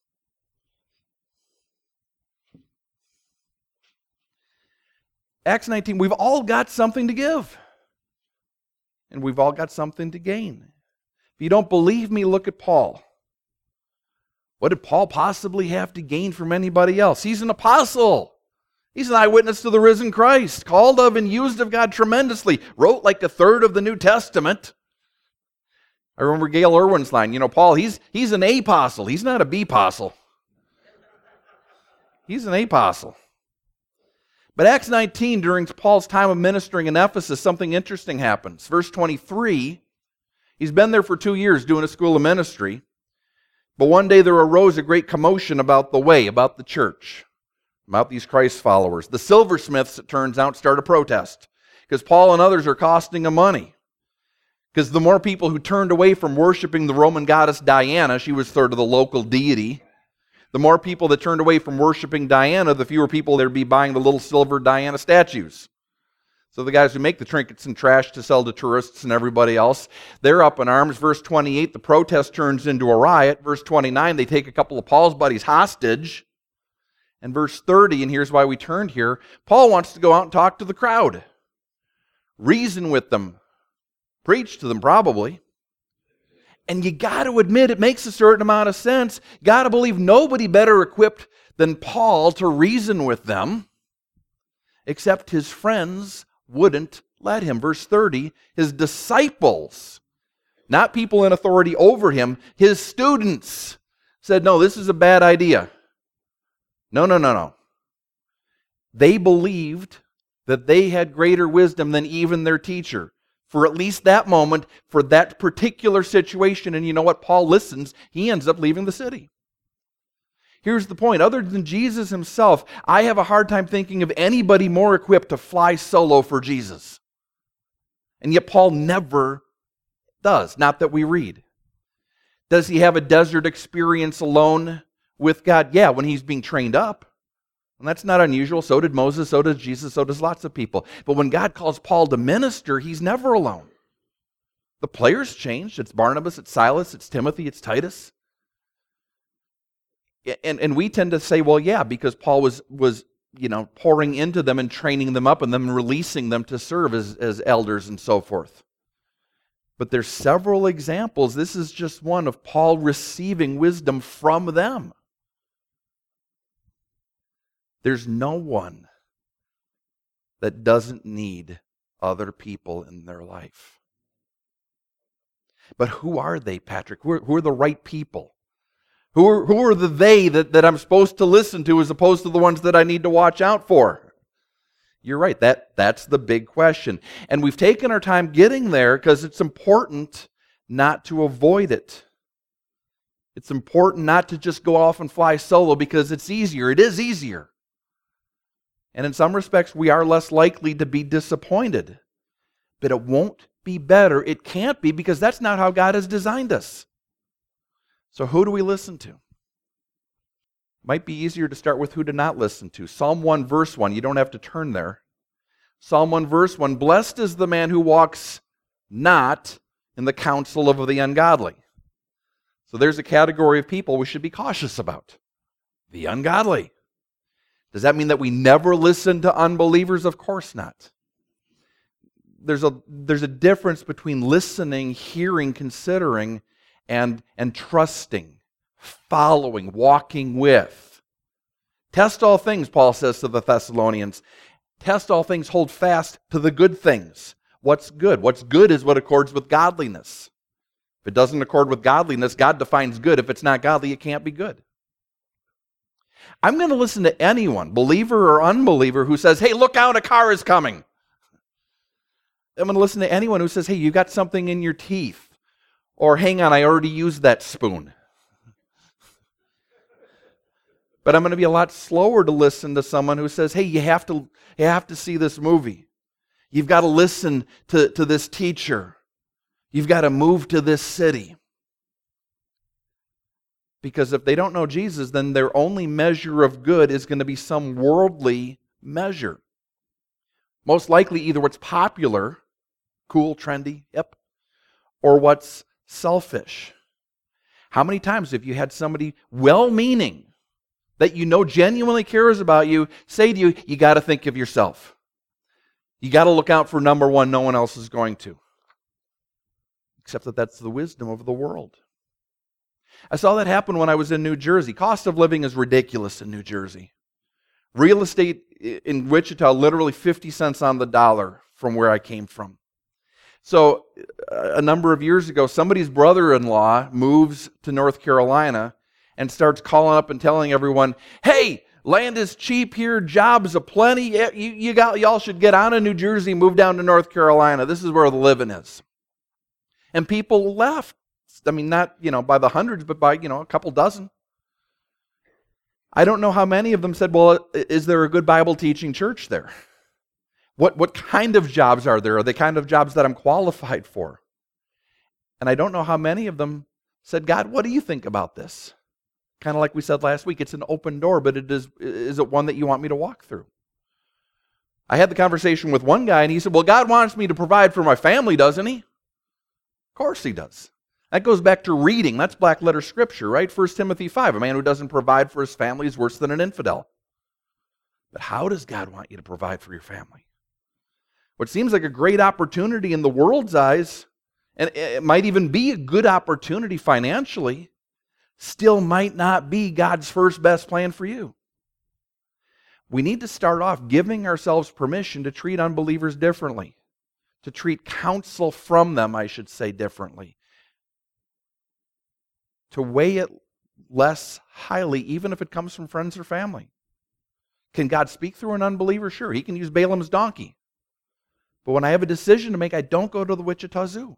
Speaker 2: Acts 19, we've all got something to give, and we've all got something to gain. If you don't believe me, look at Paul. What did Paul possibly have to gain from anybody else? He's an apostle. He's an eyewitness to the risen Christ, called of and used of God tremendously, wrote like a third of the New Testament. I remember Gail Irwin's line, Paul, he's an apostle. He's not a B-apostle. He's an apostle. But Acts 19, during Paul's time of ministering in Ephesus, something interesting happens. Verse 23, he's been there for 2 years doing a school of ministry. But one day there arose a great commotion about the way, about the church, about these Christ followers. The silversmiths, it turns out, start a protest because Paul and others are costing them money. Because the more people who turned away from worshiping the Roman goddess Diana, she was sort of the local deity, the more people that turned away from worshiping Diana, the fewer people there'd be buying the little silver Diana statues. So the guys who make the trinkets and trash to sell to tourists and everybody else, they're up in arms. Verse 28, the protest turns into a riot. Verse 29, they take a couple of Paul's buddies hostage. And verse 30, and here's why we turned here, Paul wants to go out and talk to the crowd. Reason with them. Preach to them, probably. And you got to admit, it makes a certain amount of sense. Got to believe nobody better equipped than Paul to reason with them, except his friends wouldn't let him. Verse 30, his disciples, not people in authority over him, his students said, no, this is a bad idea. No. They believed that they had greater wisdom than even their teacher. For at least that moment, for that particular situation. And you know what? Paul listens. He ends up leaving the city. Here's the point. Other than Jesus himself, I have a hard time thinking of anybody more equipped to fly solo for Jesus. And yet Paul never does. Not that we read. Does he have a desert experience alone with God? Yeah, when he's being trained up. And that's not unusual. So did Moses, so does Jesus, so does lots of people. But when God calls Paul to minister, he's never alone. The players changed. It's Barnabas, it's Silas, it's Timothy, it's Titus. And we tend to say, well, yeah, because Paul was pouring into them and training them up and then releasing them to serve as elders and so forth. But there's several examples. This is just one of Paul receiving wisdom from them. There's no one that doesn't need other people in their life. But who are they, Patrick? Who are the right people? Who are the they that I'm supposed to listen to as opposed to the ones that I need to watch out for? You're right. That's the big question. And we've taken our time getting there because it's important not to avoid it. It's important not to just go off and fly solo because it's easier. It is easier. And in some respects, we are less likely to be disappointed. But it won't be better. It can't be because that's not how God has designed us. So who do we listen to? Might be easier to start with who to not listen to. Psalm 1 verse 1. You don't have to turn there. Psalm 1 verse 1. Blessed is the man who walks not in the counsel of the ungodly. So there's a category of people we should be cautious about. The ungodly. Does that mean that we never listen to unbelievers? Of course not. There's a difference between listening, hearing, considering, and trusting, following, walking with. Test all things, Paul says to the Thessalonians. Test all things, hold fast to the good things. What's good? What's good is what accords with godliness. If it doesn't accord with godliness, God defines good. If it's not godly, it can't be good. I'm going to listen to anyone, believer or unbeliever, who says, hey, look out, a car is coming. I'm going to listen to anyone who says, hey, you got something in your teeth. Or, hang on, I already used that spoon. But I'm going to be a lot slower to listen to someone who says, hey, you have to see this movie. You've got to listen to this teacher. You've got to move to this city. Because if they don't know Jesus, then their only measure of good is going to be some worldly measure. Most likely either what's popular, cool, trendy, yep, or what's selfish. How many times have you had somebody well-meaning that you know genuinely cares about you say to you, you got to think of yourself. You got to look out for number one, no one else is going to. Except that that's the wisdom of the world. I saw that happen when I was in New Jersey. Cost of living is ridiculous in New Jersey. Real estate in Wichita, literally 50 cents on the dollar from where I came from. So a number of years ago, somebody's brother-in-law moves to North Carolina and starts calling up and telling everyone, hey, land is cheap here, jobs aplenty, y'all should get out of New Jersey, move down to North Carolina. This is where the living is. And people left. I mean, not, by the hundreds, but by, a couple dozen. I don't know how many of them said, well, is there a good Bible teaching church there? What kind of jobs are there? Are they kind of jobs that I'm qualified for? And I don't know how many of them said, God, what do you think about this? Kind of like we said last week, it's an open door, but is it one that you want me to walk through? I had the conversation with one guy, and he said, well, God wants me to provide for my family, doesn't he? Of course he does. That goes back to reading. That's black letter scripture, right? 1 Timothy 5, a man who doesn't provide for his family is worse than an infidel. But how does God want you to provide for your family? What seems like a great opportunity in the world's eyes, and it might even be a good opportunity financially, still might not be God's first best plan for you. We need to start off giving ourselves permission to treat unbelievers differently, to treat counsel from them, I should say, differently, to weigh it less highly, even if it comes from friends or family. Can God speak through an unbeliever? Sure, he can use Balaam's donkey. But when I have a decision to make, I don't go to the Wichita Zoo.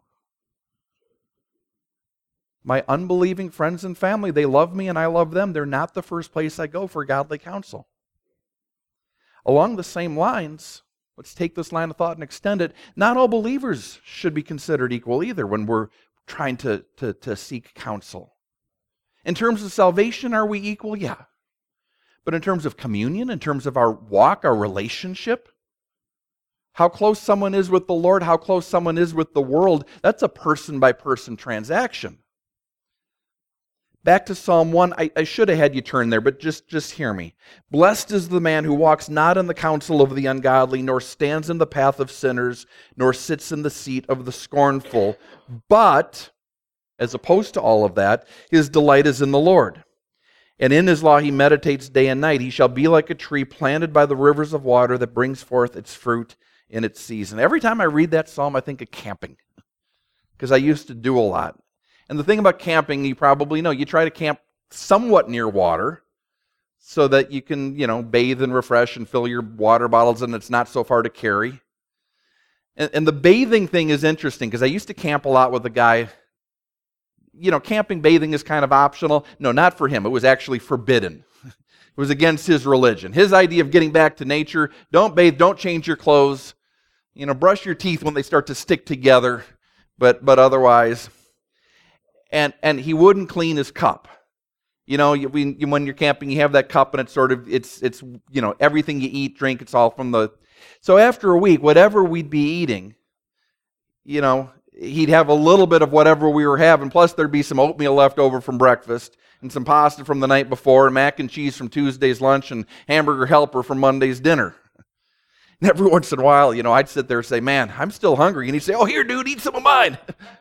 Speaker 2: My unbelieving friends and family, they love me and I love them. They're not the first place I go for godly counsel. Along the same lines, let's take this line of thought and extend it. Not all believers should be considered equal either when we're trying to seek counsel. In terms of salvation, are we equal? Yeah. But in terms of communion, in terms of our walk, our relationship, how close someone is with the Lord, how close someone is with the world, that's a person-by-person transaction. Back to Psalm 1, I should have had you turn there, but just hear me. Blessed is the man who walks not in the counsel of the ungodly, nor stands in the path of sinners, nor sits in the seat of the scornful, but, as opposed to all of that, his delight is in the Lord. And in his law he meditates day and night. He shall be like a tree planted by the rivers of water that brings forth its fruit in its season. Every time I read that psalm, I think of camping. because I used to do a lot. And the thing about camping, you probably know, you try to camp somewhat near water so that you can, bathe and refresh and fill your water bottles and it's not so far to carry. And the bathing thing is interesting because I used to camp a lot with a guy. Camping, bathing is kind of optional. No, not for him. It was actually forbidden. It was against his religion. His idea of getting back to nature, don't bathe, don't change your clothes, brush your teeth when they start to stick together, but otherwise. And he wouldn't clean his cup. When you're camping, you have that cup and it's everything you eat, drink, it's all from the... So after a week, whatever we'd be eating, he'd have a little bit of whatever we were having, plus there'd be some oatmeal left over from breakfast, and some pasta from the night before, and mac and cheese from Tuesday's lunch, and hamburger helper from Monday's dinner. And every once in a while, I'd sit there and say, man, I'm still hungry. And he'd say, oh, here, dude, eat some of mine.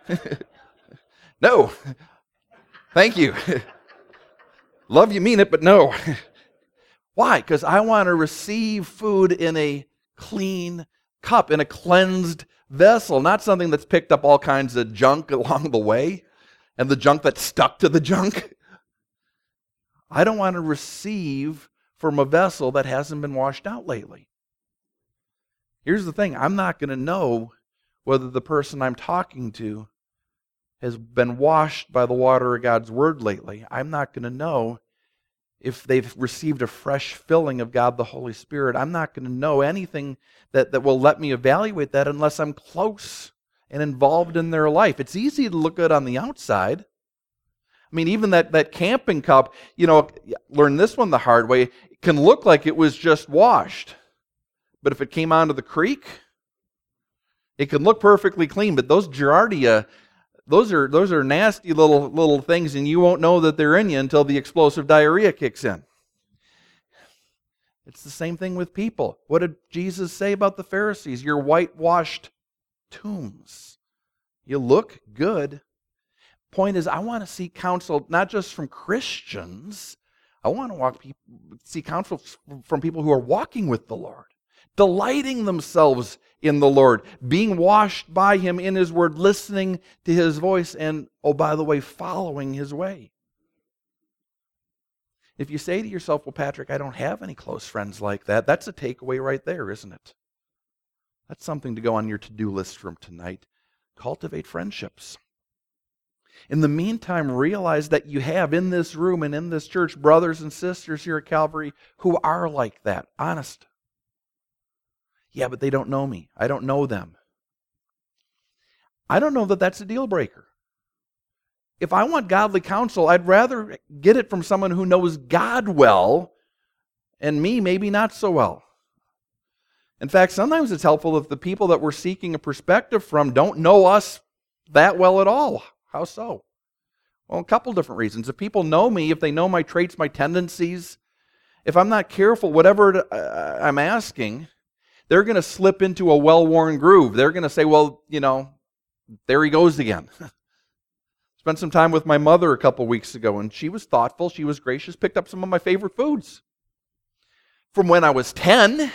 Speaker 2: No. Thank you. Love you, mean it, but no. Why? Because I want to receive food in a clean cup, in a cleansed vessel, not something that's picked up all kinds of junk along the way, and the junk that's stuck to the junk. I don't want to receive from a vessel that hasn't been washed out lately. Here's the thing, I'm not going to know whether the person I'm talking to has been washed by the water of God's Word lately. I'm not going to know if they've received a fresh filling of God the Holy Spirit. I'm not going to know anything that will let me evaluate that unless I'm close and involved in their life. It's easy to look good on the outside. I mean, even that camping cup, learn this one the hard way, it can look like it was just washed. But if it came onto the creek, it can look perfectly clean. But those Giardia, those are nasty little things, and you won't know that they're in you until the explosive diarrhea kicks in. It's the same thing with people. What did Jesus say about the Pharisees? You're whitewashed tombs. You look good. Point is, I want to seek counsel not just from Christians. I want to seek counsel from people who are walking with the Lord, delighting themselves in the Lord, being washed by Him in His Word, listening to His voice, and, oh, by the way, following His way. If you say to yourself, well, Patrick, I don't have any close friends like that, that's a takeaway right there, isn't it? That's something to go on your to-do list from tonight. Cultivate friendships. In the meantime, realize that you have in this room and in this church brothers and sisters here at Calvary who are like that, honest. Yeah, but they don't know me. I don't know them. I don't know that that's a deal breaker. If I want godly counsel, I'd rather get it from someone who knows God well and me maybe not so well. In fact, sometimes it's helpful if the people that we're seeking a perspective from don't know us that well at all. How so? Well, a couple different reasons. If people know me, if they know my traits, my tendencies, if I'm not careful, whatever I'm asking, they're going to slip into a well-worn groove. They're going to say, well, there he goes again. Spent some time with my mother a couple weeks ago, and she was thoughtful, she was gracious, picked up some of my favorite foods. From when I was 10.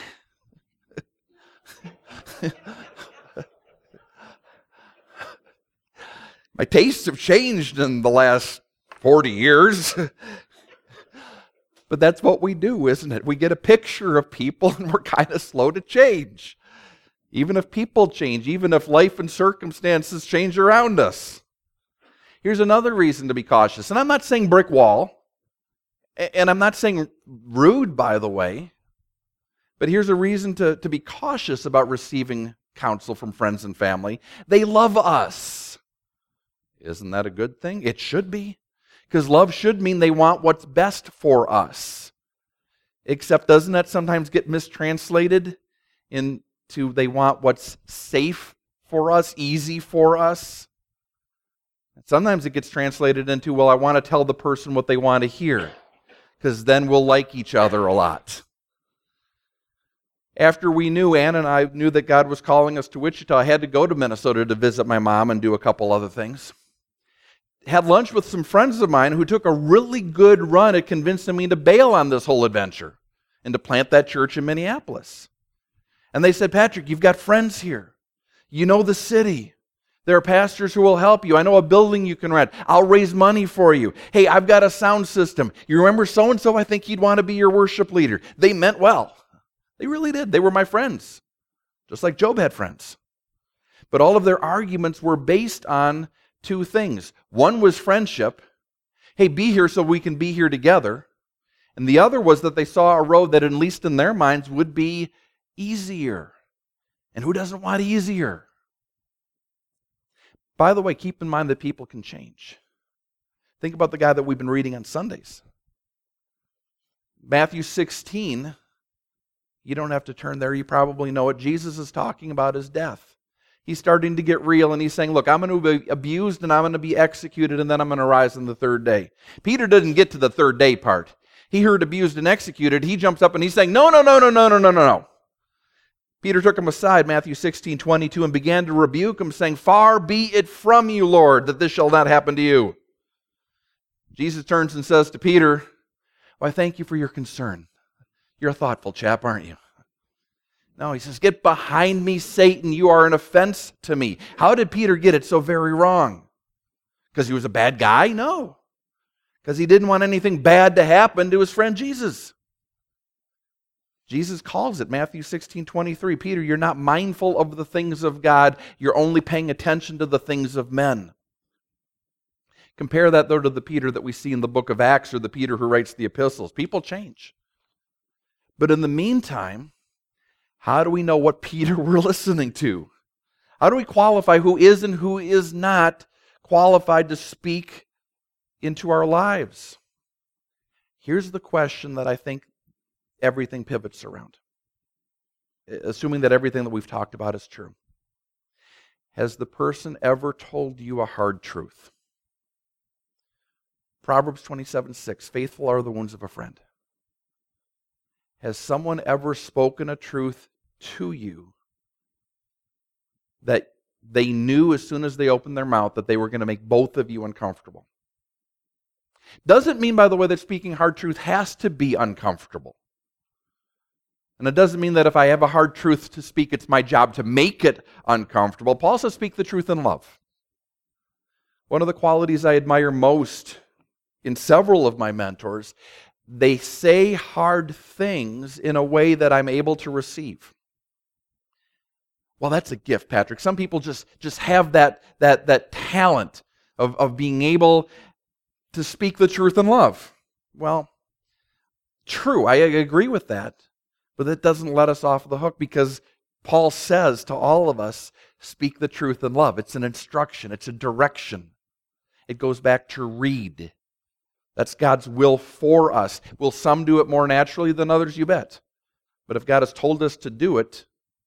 Speaker 2: My tastes have changed in the last 40 years. But that's what we do, isn't it? We get a picture of people and we're kind of slow to change. Even if people change, even if life and circumstances change around us. Here's another reason to be cautious. And I'm not saying brick wall. And I'm not saying rude, by the way. But here's a reason to be cautious about receiving counsel from friends and family. They love us. Isn't that a good thing? It should be. Because love should mean they want what's best for us. Except doesn't that sometimes get mistranslated into they want what's safe for us, easy for us? Sometimes it gets translated into, well, I want to tell the person what they want to hear. Because then we'll like each other a lot. After Ann and I knew that God was calling us to Wichita, I had to go to Minnesota to visit my mom and do a couple other things. Had lunch with some friends of mine who took a really good run at convincing me to bail on this whole adventure and to plant that church in Minneapolis. And they said, Patrick, you've got friends here. You know the city. There are pastors who will help you. I know a building you can rent. I'll raise money for you. Hey, I've got a sound system. You remember so-and-so? I think he'd want to be your worship leader. They meant well. They really did. They were my friends, just like Job had friends. But all of their arguments were based on two things. One was friendship. Hey, be here so we can be here together. And the other was that they saw a road that, at least in their minds, would be easier. And who doesn't want easier? By the way, keep in mind that people can change. Think about the guy that we've been reading on Sundays. Matthew 16, you don't have to turn there, you probably know it. Jesus is talking about his death. He's starting to get real, and he's saying, look, I'm going to be abused, and I'm going to be executed, and then I'm going to rise on the third day. Peter doesn't get to the third day part. He heard abused and executed. He jumps up, and he's saying, no. Peter took him aside, Matthew 16:22, and began to rebuke him, saying, far be it from you, Lord, that this shall not happen to you. Jesus turns and says to Peter, well, I thank you for your concern. You're a thoughtful chap, aren't you? No, he says, get behind me, Satan. You are an offense to me. How did Peter get it so very wrong? Because he was a bad guy? No. Because he didn't want anything bad to happen to his friend Jesus. Jesus calls it, Matthew 16:23, Peter, you're not mindful of the things of God. You're only paying attention to the things of men. Compare that, though, to the Peter that we see in the book of Acts, or the Peter who writes the epistles. People change. But in the meantime, how do we know what Peter we're listening to? How do we qualify who is and who is not qualified to speak into our lives? Here's the question that I think everything pivots around, assuming that everything that we've talked about is true. Has the person ever told you a hard truth? Proverbs 27:6, faithful are the wounds of a friend. Has someone ever spoken a truth to you that they knew as soon as they opened their mouth that they were going to make both of you uncomfortable? Doesn't mean, by the way, that speaking hard truth has to be uncomfortable. And it doesn't mean that if I have a hard truth to speak, it's my job to make it uncomfortable. Paul says, speak the truth in love. One of the qualities I admire most in several of my mentors, they say hard things in a way that I'm able to receive. Well, that's a gift, Patrick. Some people just have that talent of being able to speak the truth in love. Well, true, I agree with that. But that doesn't let us off the hook, because Paul says to all of us, speak the truth in love. It's an instruction. It's a direction. It goes back to read. That's God's will for us. Will some do it more naturally than others? You bet. But if God has told us to do it,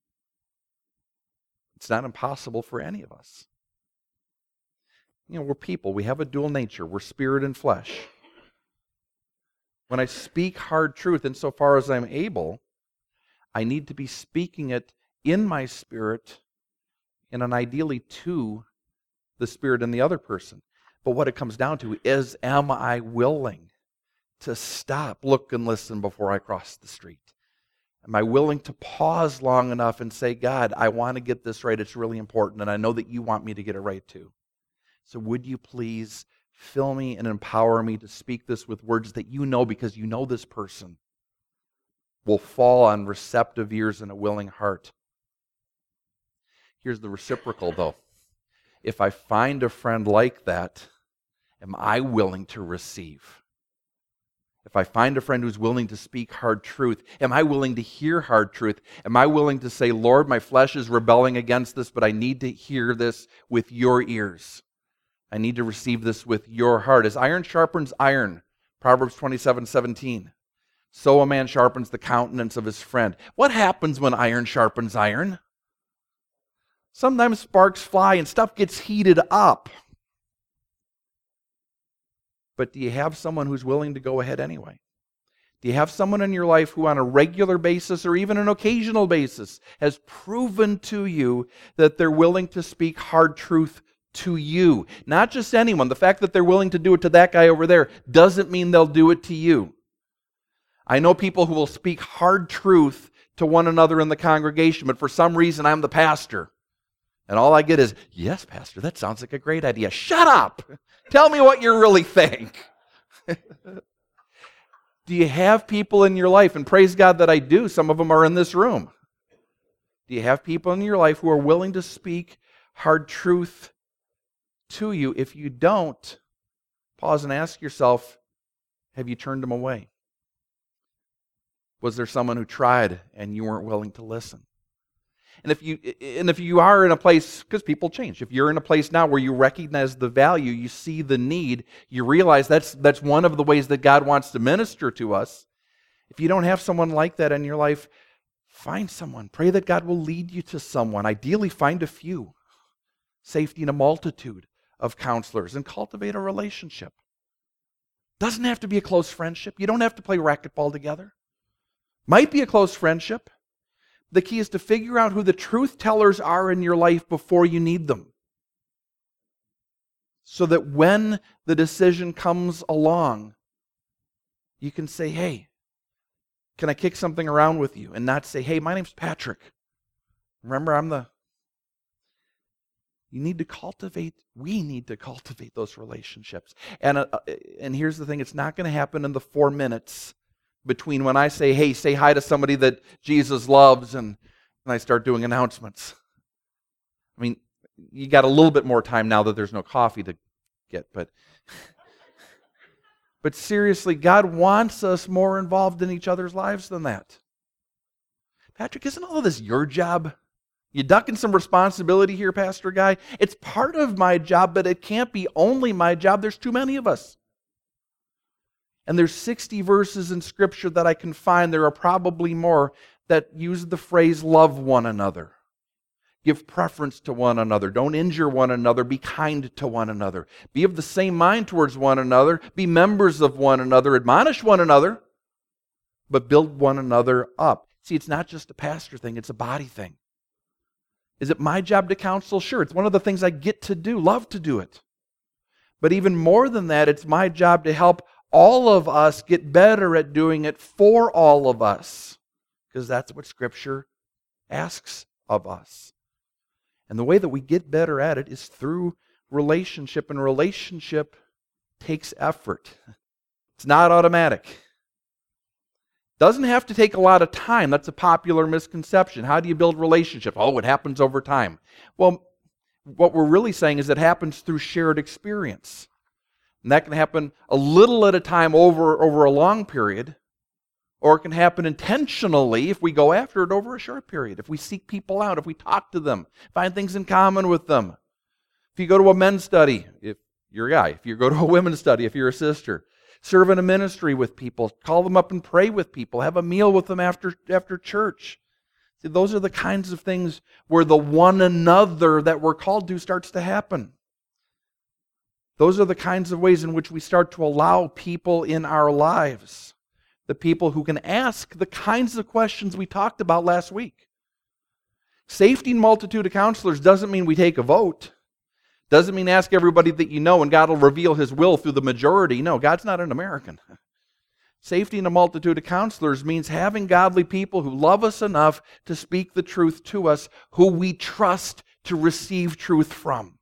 Speaker 2: it's not impossible for any of us. You know, we're people. We have a dual nature. We're spirit and flesh. When I speak hard truth, insofar as I'm able, I need to be speaking it in my spirit and ideally to the spirit in the other person. But what it comes down to is, am I willing to stop, look, and listen before I cross the street? Am I willing to pause long enough and say, God, I want to get this right. It's really important, and I know that you want me to get it right too. So would you please fill me and empower me to speak this with words that you know, because you know this person will fall on receptive ears and a willing heart. Here's the reciprocal, though. If I find a friend like that, am I willing to receive? If I find a friend who's willing to speak hard truth, am I willing to hear hard truth? Am I willing to say, Lord, my flesh is rebelling against this, but I need to hear this with your ears. I need to receive this with your heart. As iron sharpens iron, Proverbs 27:17. So a man sharpens the countenance of his friend. What happens when iron sharpens iron? Sometimes sparks fly and stuff gets heated up. But do you have someone who's willing to go ahead anyway? Do you have someone in your life who on a regular basis or even an occasional basis has proven to you that they're willing to speak hard truth to you? Not just anyone. The fact that they're willing to do it to that guy over there doesn't mean they'll do it to you. I know people who will speak hard truth to one another in the congregation, but for some reason I'm the pastor. And all I get is, yes, Pastor, that sounds like a great idea. Shut up. Tell me what you really think. Do you have people in your life, and praise God that I do, some of them are in this room. Do you have people in your life who are willing to speak hard truth to you? If you don't, pause and ask yourself, have you turned them away? Was there someone who tried and you weren't willing to listen? And if you are in a place, because people change, if you're in a place now where you recognize the value, you see the need, you realize that's one of the ways that God wants to minister to us. If you don't have someone like that in your life, find someone. Pray that God will lead you to someone. Ideally, find a few. Safety in a multitude of counselors and cultivate a relationship. Doesn't have to be a close friendship. You don't have to play racquetball together. Might be a close friendship. The key is to figure out who the truth tellers are in your life before you need them. So that when the decision comes along, you can say, hey, can I kick something around with you? And not say, hey, my name's Patrick. Remember, we need to cultivate those relationships. And here's the thing, it's not going to happen in the 4 minutes between when I say, hey, say hi to somebody that Jesus loves, and I start doing announcements. I mean, you got a little bit more time now that there's no coffee to get, but seriously, God wants us more involved in each other's lives than that. Patrick, isn't all of this your job? You ducking some responsibility here, Pastor Guy? It's part of my job, but it can't be only my job. There's too many of us. And there's 60 verses in Scripture that I can find. There are probably more that use the phrase, love one another. Give preference to one another. Don't injure one another. Be kind to one another. Be of the same mind towards one another. Be members of one another. Admonish one another. But build one another up. See, it's not just a pastor thing. It's a body thing. Is it my job to counsel? Sure. It's one of the things I get to do. Love to do it. But even more than that, it's my job to help all of us get better at doing it for all of us. Because that's what Scripture asks of us. And the way that we get better at it is through relationship. And relationship takes effort. It's not automatic. Doesn't have to take a lot of time. That's a popular misconception. How do you build relationship? Oh, it happens over time. Well, what we're really saying is it happens through shared experience. And that can happen a little at a time over a long period, or it can happen intentionally if we go after it over a short period, if we seek people out, if we talk to them, find things in common with them. If you go to a men's study, if you're a guy, if you go to a women's study, if you're a sister, serve in a ministry with people, call them up and pray with people, have a meal with them after church. See, those are the kinds of things where the one another that we're called to starts to happen. Those are the kinds of ways in which we start to allow people in our lives, the people who can ask the kinds of questions we talked about last week. Safety in multitude of counselors doesn't mean we take a vote. Doesn't mean ask everybody that you know and God will reveal His will through the majority. No, God's not an American. Safety in a multitude of counselors means having godly people who love us enough to speak the truth to us, who we trust to receive truth from.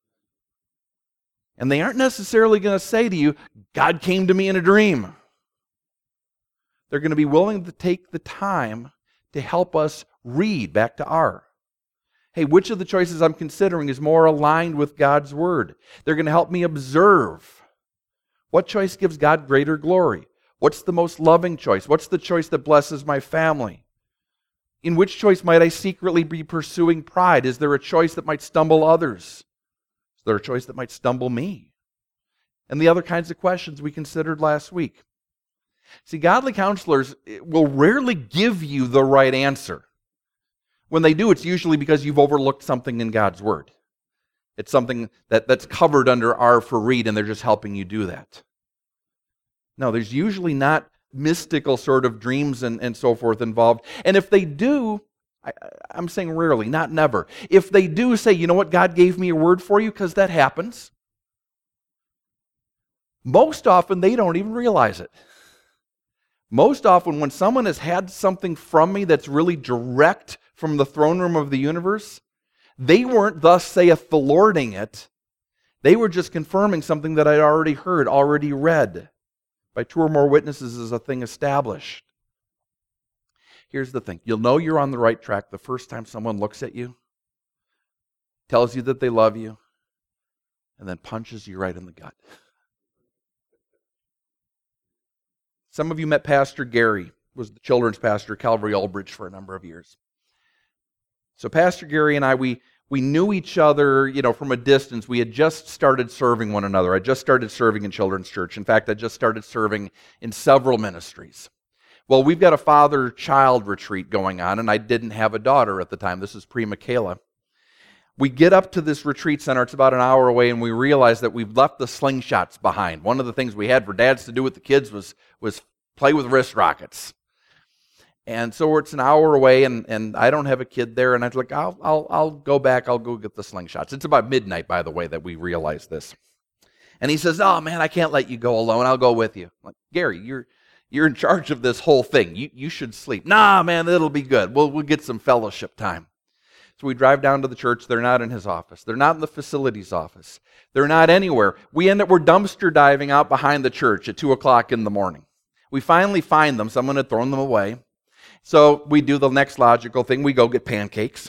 Speaker 2: And they aren't necessarily going to say to you, God came to me in a dream. They're going to be willing to take the time to help us read, back to R. Hey, which of the choices I'm considering is more aligned with God's Word? They're going to help me observe. What choice gives God greater glory? What's the most loving choice? What's the choice that blesses my family? In which choice might I secretly be pursuing pride? Is there a choice that might stumble others? Is there a choice that might stumble me? And the other kinds of questions we considered last week. See, godly counselors will rarely give you the right answer. When they do, it's usually because you've overlooked something in God's Word. It's something that's covered under R for read, and they're just helping you do that. No, there's usually not mystical sort of dreams and so forth involved. And if they do, I'm saying rarely, not never. If they do say, you know what, God gave me a word for you, because that happens, most often they don't even realize it. Most often when someone has had something from me that's really direct from the throne room of the universe, They weren't thus saith the Lording it. They were just confirming something that I'd already heard, already read. By 2 or more witnesses is a thing established. Here's the thing. You'll know you're on the right track the first time someone looks at you, tells you that they love you, and then punches you right in the gut. Some of you met Pastor Gary, was the children's pastor at Calvary Aldridge for a number of years. So Pastor Gary and I, we knew each other, from a distance. We had just started serving one another. I just started serving in children's church. In fact, I just started serving in several ministries. Well, we've got a father-child retreat going on, and I didn't have a daughter at the time. This is pre-Michaela. We get up to this retreat center. It's about an hour away, and we realize that we've left the slingshots behind. One of the things we had for dads to do with the kids was play with wrist rockets. And so it's an hour away, and I don't have a kid there, and I was like, I'll go back, I'll go get the slingshots. It's about midnight, by the way, that we realized this. And he says, oh man, I can't let you go alone, I'll go with you. I'm like, Gary, you're in charge of this whole thing. You should sleep. Nah, man, it'll be good. We'll get some fellowship time. So we drive down to the church. They're not in his office. They're not in the facilities office. They're not anywhere. We're dumpster diving out behind the church at 2 o'clock in the morning. We finally find them. Someone had thrown them away. So we do the next logical thing. We go get pancakes.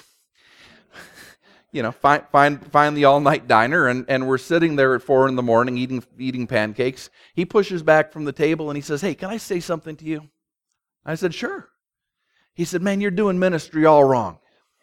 Speaker 2: Find the all-night diner, and we're sitting there at 4 in the morning eating pancakes. He pushes back from the table and he says, hey, can I say something to you? I said, sure. He said, man, you're doing ministry all wrong.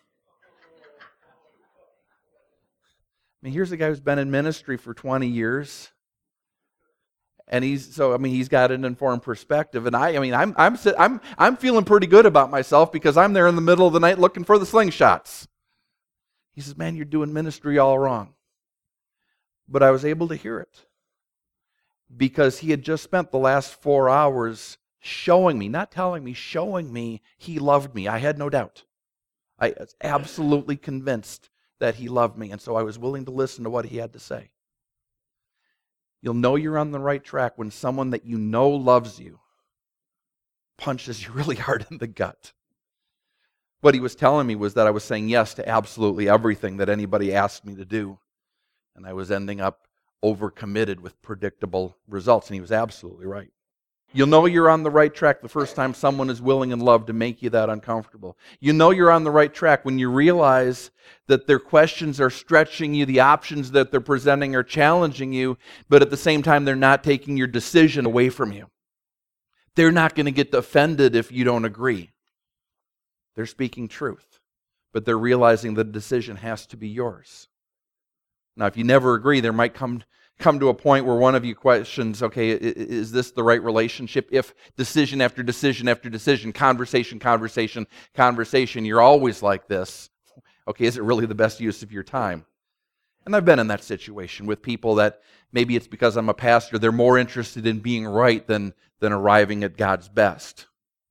Speaker 2: I mean, here's a guy who's been in ministry for 20 years. And he's got an informed perspective, and I'm feeling pretty good about myself because I'm there in the middle of the night looking for the slingshots. He says, "Man, you're doing ministry all wrong." But I was able to hear it because he had just spent the last 4 hours showing me, not telling me, showing me he loved me. I had no doubt. I was absolutely convinced that he loved me, and so I was willing to listen to what he had to say. You'll know you're on the right track when someone that you know loves you punches you really hard in the gut. What he was telling me was that I was saying yes to absolutely everything that anybody asked me to do, and I was ending up overcommitted with predictable results, and he was absolutely right. You'll know you're on the right track the first time someone is willing and love to make you that uncomfortable. You know you're on the right track when you realize that their questions are stretching you, the options that they're presenting are challenging you, but at the same time they're not taking your decision away from you. They're not going to get offended if you don't agree. They're speaking truth, but they're realizing the decision has to be yours. Now, if you never agree, there might come to a point where one of you questions, okay, is this the right relationship? If decision after decision after decision, conversation, you're always like this, okay, is it really the best use of your time? And I've been in that situation with people that maybe it's because I'm a pastor, they're more interested in being right than arriving at God's best.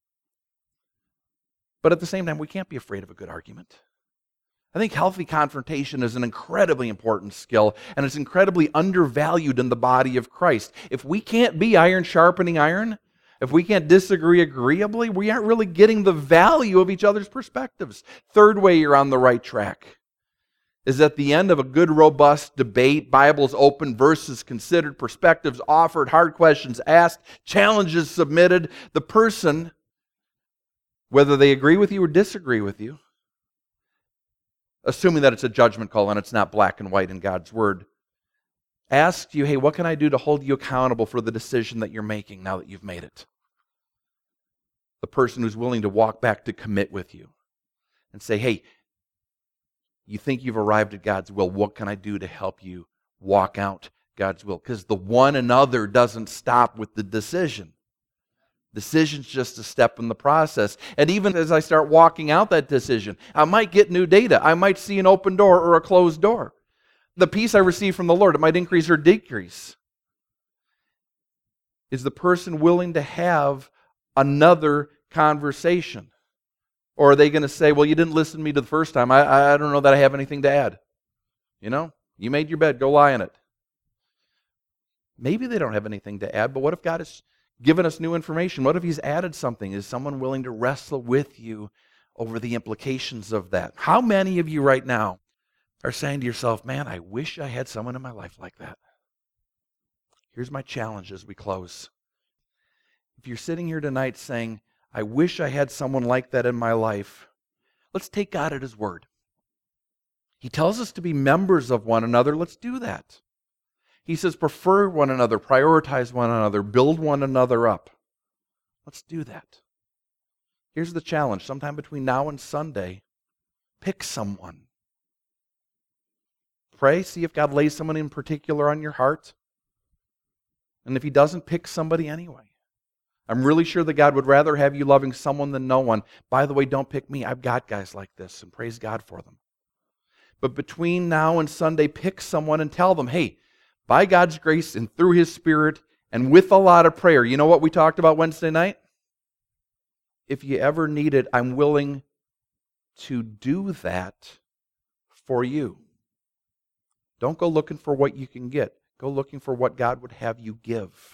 Speaker 2: But at the same time, we can't be afraid of a good argument. I think healthy confrontation is an incredibly important skill, and it's incredibly undervalued in the body of Christ. If we can't be iron sharpening iron, if we can't disagree agreeably, we aren't really getting the value of each other's perspectives. Third way you're on the right track is at the end of a good, robust debate, Bibles open, verses considered, perspectives offered, hard questions asked, challenges submitted, the person, whether they agree with you or disagree with you, assuming that it's a judgment call and it's not black and white in God's Word, asks you, hey, what can I do to hold you accountable for the decision that you're making now that you've made it? The person who's willing to walk back to commit with you and say, hey, you think you've arrived at God's will, what can I do to help you walk out God's will? Because the one another doesn't stop with the decision. Decision's just a step in the process. And even as I start walking out that decision, I might get new data. I might see an open door or a closed door. The peace I receive from the Lord, it might increase or decrease. Is the person willing to have another conversation? Or are they going to say, well, you didn't listen to me the first time. I don't know that I have anything to add. You made your bed, go lie in it. Maybe they don't have anything to add, but what if God is given us new information? What if He's added something? Is someone willing to wrestle with you over the implications of that? How many of you right now are saying to yourself, man, I wish I had someone in my life like that. Here's my challenge as we close. If you're sitting here tonight saying, I wish I had someone like that in my life, let's take God at His word. He tells us to be members of one another. Let's do that. He says, prefer one another, prioritize one another, build one another up. Let's do that. Here's the challenge. Sometime between now and Sunday, pick someone. Pray, see if God lays someone in particular on your heart. And if He doesn't, pick somebody anyway. I'm really sure that God would rather have you loving someone than no one. By the way, don't pick me. I've got guys like this, and praise God for them. But between now and Sunday, pick someone and tell them, hey, by God's grace and through His Spirit and with a lot of prayer, you know what we talked about Wednesday night? If you ever need it, I'm willing to do that for you. Don't go looking for what you can get. Go looking for what God would have you give.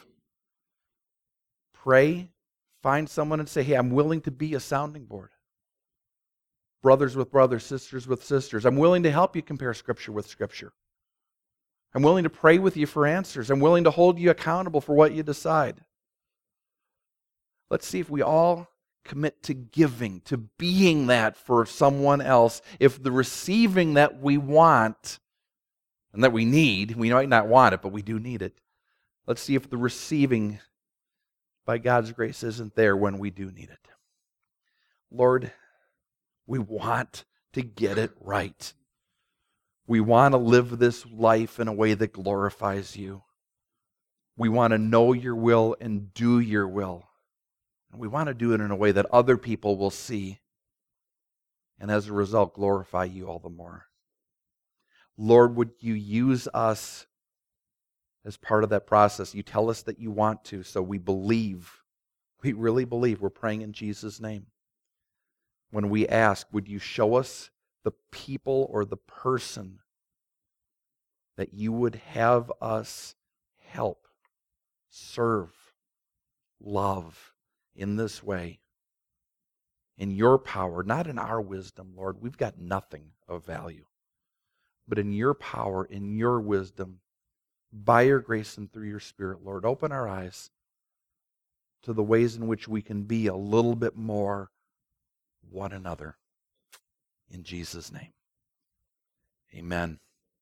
Speaker 2: Pray, find someone and say, hey, I'm willing to be a sounding board. Brothers with brothers, sisters with sisters. I'm willing to help you compare Scripture with Scripture. I'm willing to pray with you for answers. I'm willing to hold you accountable for what you decide. Let's see if we all commit to giving, to being that for someone else. If the receiving that we want and that we need, we might not want it, but we do need it. Let's see if the receiving by God's grace isn't there when we do need it. Lord, we want to get it right. We want to live this life in a way that glorifies You. We want to know Your will and do Your will. And we want to do it in a way that other people will see and as a result glorify You all the more. Lord, would You use us as part of that process? You tell us that You want to, so we believe. We really believe. We're praying in Jesus' name. When we ask, would You show us the people or the person that You would have us help, serve, love in this way, in Your power, not in our wisdom, Lord. We've got nothing of value. But in Your power, in Your wisdom, by Your grace and through Your Spirit, Lord, open our eyes to the ways in which we can be a little bit more one another. In Jesus' name, amen.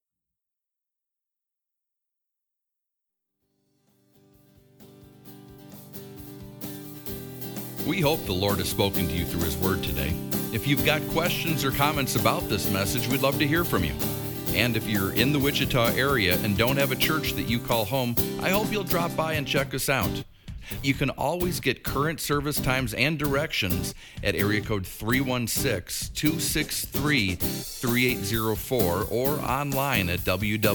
Speaker 1: We hope the Lord has spoken to you through His Word today. If you've got questions or comments about this message, we'd love to hear from you. And if you're in the Wichita area and don't have a church that you call home, I hope you'll drop by and check us out. You can always get current service times and directions at area code 316-263-3804 or online at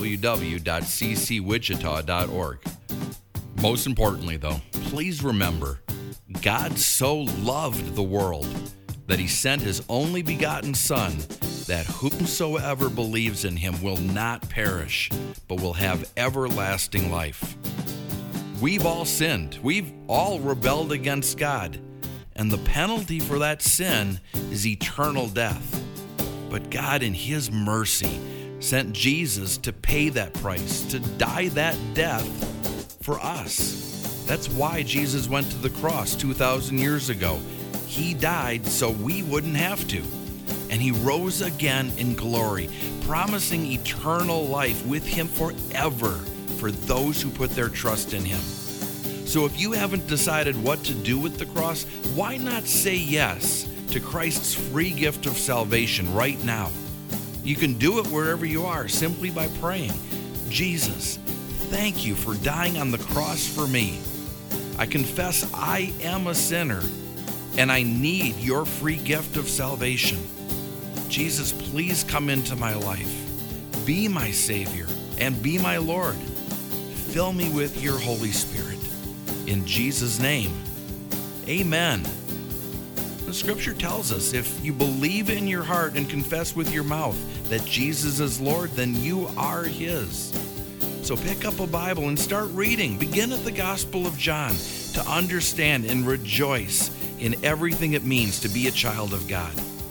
Speaker 1: www.ccwichita.org. Most importantly, though, please remember, God so loved the world that He sent His only begotten Son, that whomsoever believes in Him will not perish, but will have everlasting life. We've all sinned. We've all rebelled against God. And the penalty for that sin is eternal death. But God, in His mercy, sent Jesus to pay that price, to die that death for us. That's why Jesus went to the cross 2,000 years ago. He died so we wouldn't have to. And He rose again in glory, promising eternal life with Him forever for those who put their trust in Him. So if you haven't decided what to do with the cross, why not say yes to Christ's free gift of salvation right now? You can do it wherever you are simply by praying, Jesus, thank You for dying on the cross for me. I confess I am a sinner and I need Your free gift of salvation. Jesus, please come into my life. Be my Savior and be my Lord. Fill me with Your Holy Spirit. In Jesus' name, amen. The Scripture tells us if you believe in your heart and confess with your mouth that Jesus is Lord, then you are His. So pick up a Bible and start reading. Begin at the Gospel of John to understand and rejoice in everything it means to be a child of God. If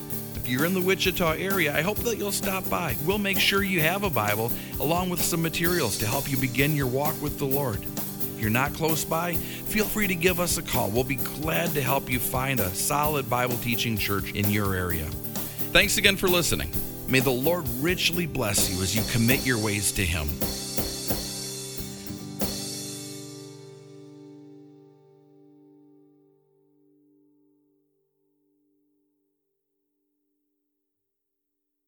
Speaker 1: you're in the Wichita area, I hope that you'll stop by. We'll make sure you have a Bible along with some materials to help you begin your walk with the Lord. If you're not close by, feel free to give us a call. We'll be glad to help you find a solid Bible teaching church in your area. Thanks again for listening. May the Lord richly bless you as you commit your ways to Him.